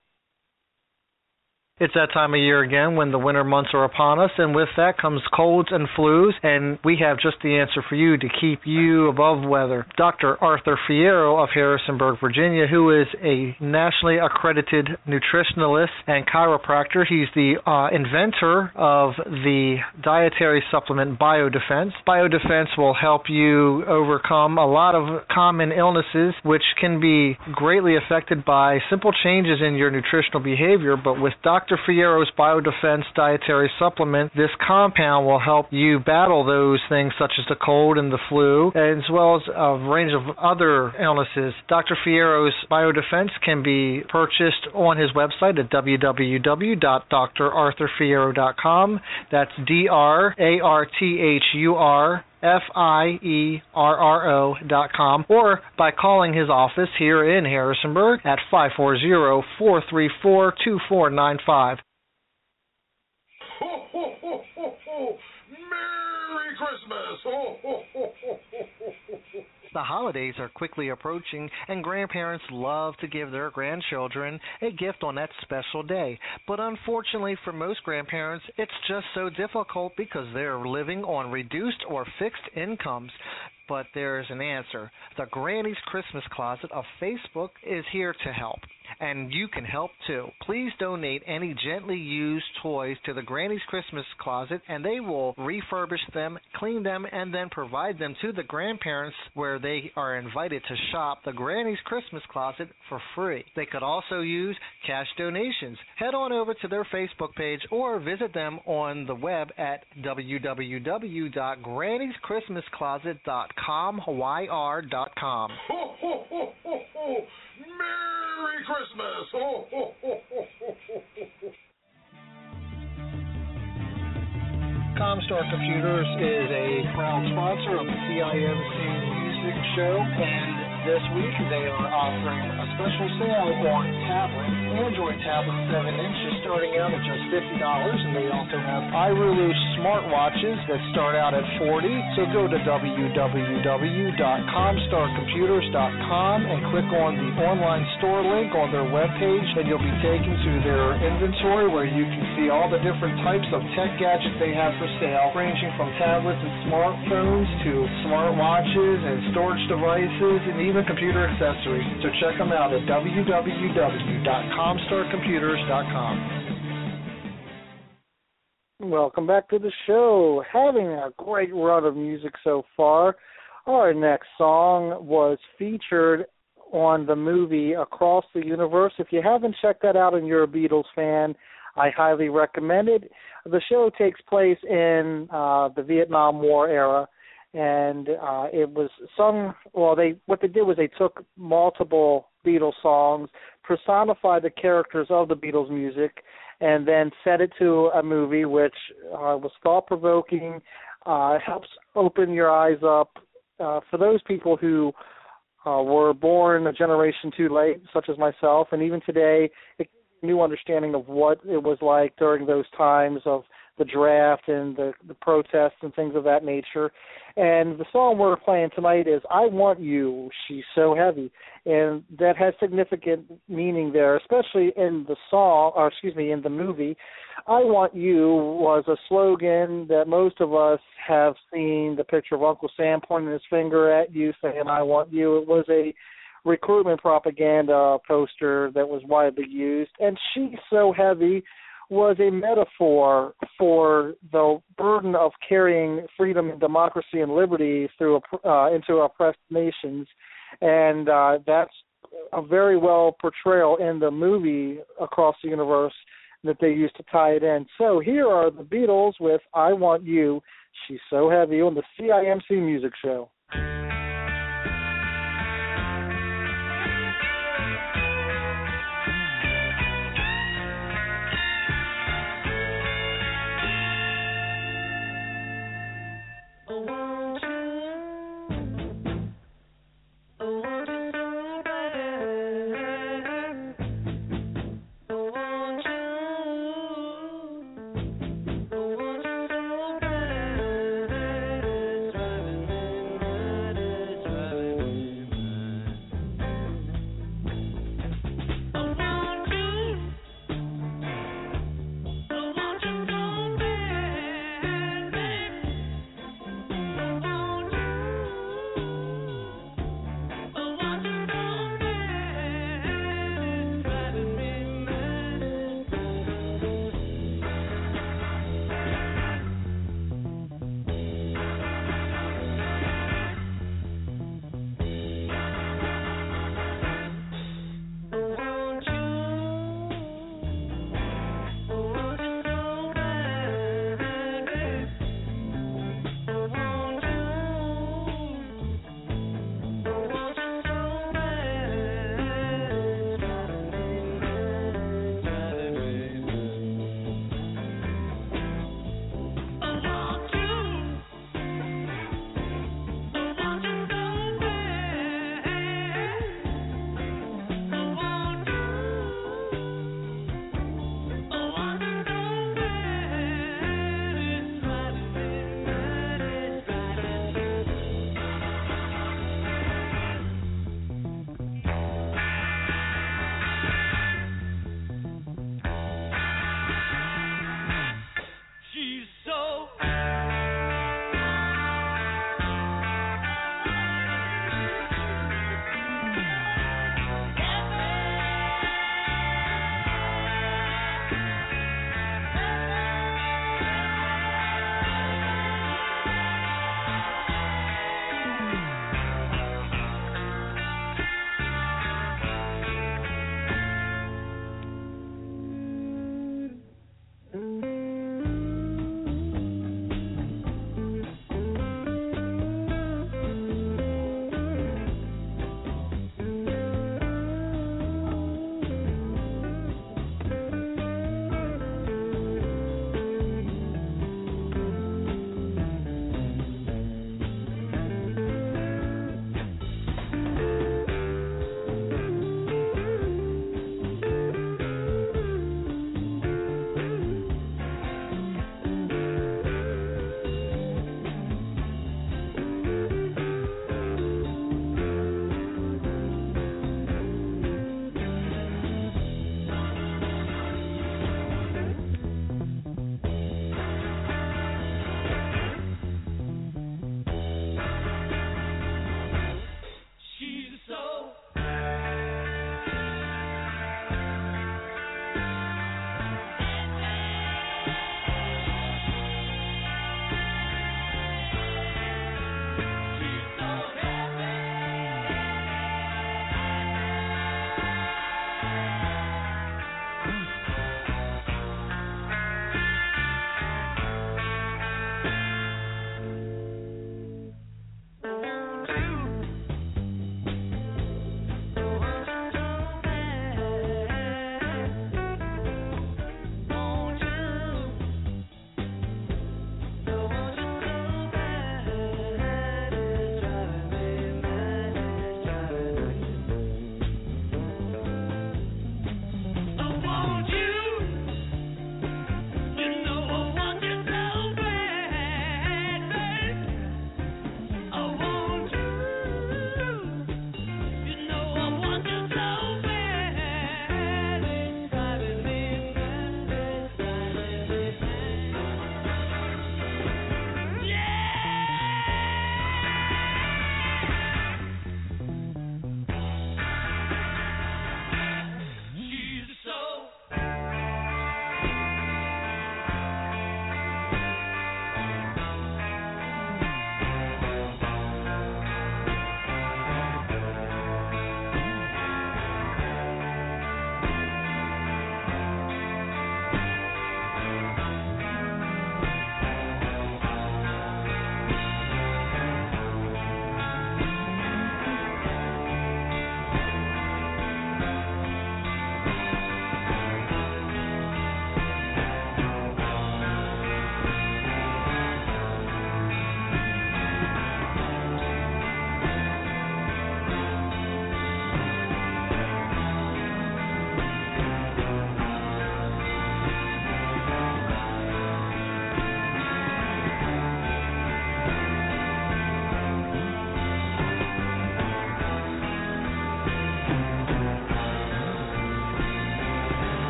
It's that time of year again when the winter months are upon us, and with that comes colds and flus, and we have just the answer for you to keep you above weather. Doctor Arthur Fierro of Harrisonburg, Virginia, who is a nationally accredited nutritionalist and chiropractor. He's the uh, inventor of the dietary supplement BioDefense. BioDefense will help you overcome a lot of common illnesses which can be greatly affected by simple changes in your nutritional behavior, but with Doctor Doctor Fierro's BioDefense dietary supplement, this compound will help you battle those things such as the cold and the flu, as well as a range of other illnesses. Doctor Fierro's BioDefense can be purchased on his website at w w w dot d r arthur fierro dot com. That's D R A R T H U R F I E R R O dot com, or by calling his office here in Harrisonburg at five four zero, four three four, two four nine five. Ho, ho, ho, ho, ho. Merry Christmas! Ho, ho, ho, ho, ho, ho. The holidays are quickly approaching, and grandparents love to give their grandchildren a gift on that special day. But unfortunately for most grandparents, it's just so difficult because they're living on reduced or fixed incomes. But there is an answer. The Granny's Christmas Closet of Facebook is here to help, and you can help too. Please donate any gently used toys to the Granny's Christmas Closet, and they will refurbish them, clean them, and then provide them to the grandparents where they are invited to shop the Granny's Christmas Closet for free. They could also use cash donations. Head on over to their Facebook page or visit them on the web at w w w dot granny's christmas closet dot com, y r dot com. Ho, ho, ho, ho, ho. Merry Christmas! Ho, ho, ho, ho, ho, ho. Comstar Computers is a proud sponsor of the C I M C Music Show, and this week they are offering a special sale on tablets, Android tablets seven inches starting out at just fifty dollars, and they also have iRulu smartwatches that start out at forty dollars. So go to w w w dot comstar computers dot com and click on the online store link on their webpage, and you'll be taken to their inventory where you can see all the different types of tech gadgets they have for sale, ranging from tablets and smartphones to smartwatches and storage devices and even computer accessories. So check them out at w w w dot comstar computers dot com. Welcome back to the show. Having a great run of music so far. Our next song was featured on the movie Across the Universe. If you haven't checked that out and you're a Beatles fan, I highly recommend it. The show takes place in uh, the Vietnam War era, and uh, it was sung, well, they what they did was they took multiple Beatles songs, personified the characters of the Beatles music, and then set it to a movie which uh, was thought-provoking, uh, helps open your eyes up. Uh, for those people who uh, were born a generation too late, such as myself, and even today, it new understanding of what it was like during those times of the draft and the, the protests and things of that nature. And the song we're playing tonight is I Want You, She's So Heavy. And that has significant meaning there, especially in the song, or excuse me, in the movie. I Want You was a slogan that most of us have seen, the picture of Uncle Sam pointing his finger at you saying, I want you. It was a recruitment propaganda poster that was widely used. And She's So Heavy was a metaphor for the burden of carrying freedom and democracy and liberty through uh, into oppressed nations. And uh, that's a very well portrayal in the movie Across the Universe that they used to tie it in. So here are the Beatles with I Want You, She's So Heavy on the C I M C Music Show.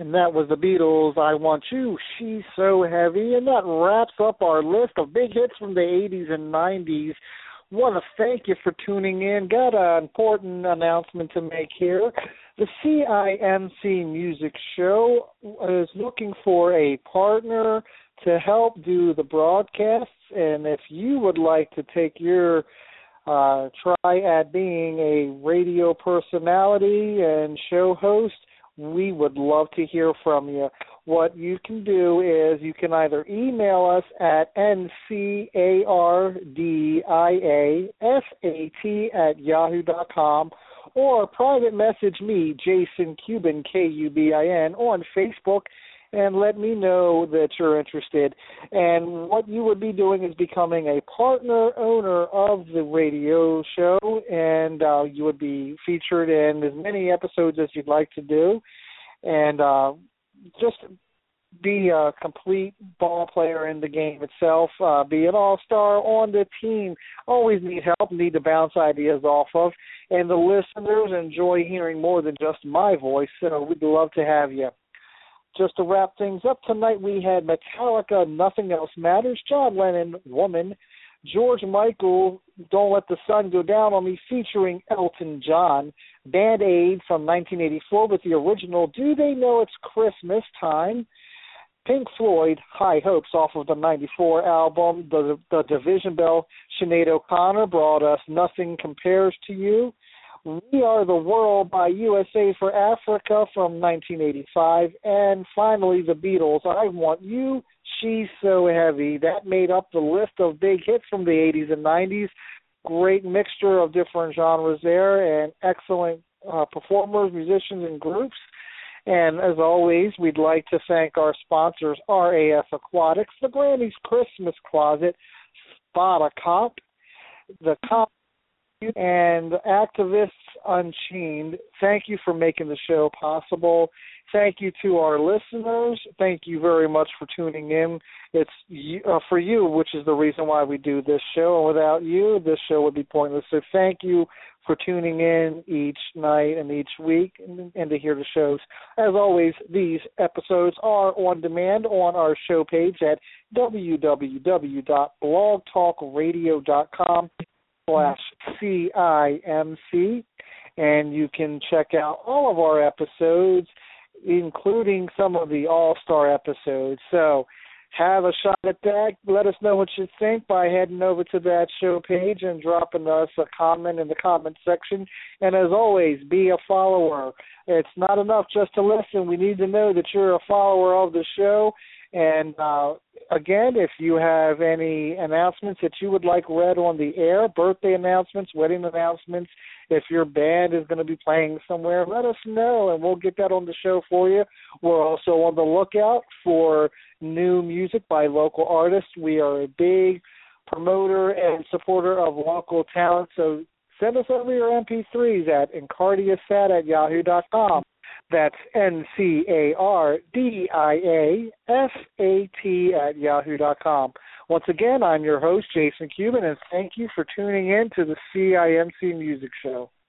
And that was the Beatles, I Want You, She's So Heavy. And that wraps up our list of big hits from the eighties and nineties. Want to thank you for tuning in. Got an important announcement to make here. The C I M C Music Show is looking for a partner to help do the broadcasts. And if you would like to take your uh, try at being a radio personality and show host, we would love to hear from you. What you can do is you can either email us at N C A R D I A S A T at yahoo dot com or private message me, Jason Cuban, K U B I N, on Facebook, and let me know that you're interested. And what you would be doing is becoming a partner owner of the radio show, and uh, you would be featured in as many episodes as you'd like to do, and uh, just be a complete ball player in the game itself, uh, be an all-star on the team. Always need help, need to bounce ideas off of, and the listeners enjoy hearing more than just my voice, so we'd love to have you. Just to wrap things up, tonight we had Metallica, Nothing Else Matters, John Lennon, Woman, George Michael, Don't Let the Sun Go Down on Me, featuring Elton John, Band Aid from nineteen eighty-four with the original Do They Know It's Christmas Time, Pink Floyd, High Hopes off of the ninety-four album, The, the Division Bell, Sinead O'Connor brought us Nothing Compares to You, We Are the World by U S A for Africa from nineteen eighty-five, and finally the Beatles, I Want You, She's So Heavy. That made up the list of big hits from the eighties and nineties. Great mixture of different genres there, and excellent uh, performers, musicians, and groups. And as always, we'd like to thank our sponsors, R A F Aquatics, the Grammys Christmas Closet, Spot a Cop, the Cop, and Activists Unchained. Thank you for making the show possible. Thank you to our listeners. Thank you very much for tuning in. It's uh, for you, which is the reason why we do this show. And without you, this show would be pointless. So thank you for tuning in each night and each week and, and to hear the shows. As always, these episodes are on demand on our show page at w w w dot blog talk radio dot com slash C I M C, and you can check out all of our episodes, including some of the all-star episodes. So have a shot at that. Let us know what you think by heading over to that show page and dropping us a comment in the comment section. And as always, be a follower. It's not enough just to listen. We need to know that you're a follower of the show. And, uh, again, if you have any announcements that you would like read on the air, birthday announcements, wedding announcements, if your band is going to be playing somewhere, let us know, and we'll get that on the show for you. We're also on the lookout for new music by local artists. We are a big promoter and supporter of local talent, so send us over your M P threes at encardiasat at yahoo dot com. That's N C A R D I A S A T at yahoo dot com. Once again, I'm your host, Jason Cuban, and thank you for tuning in to the C I M C Music Show.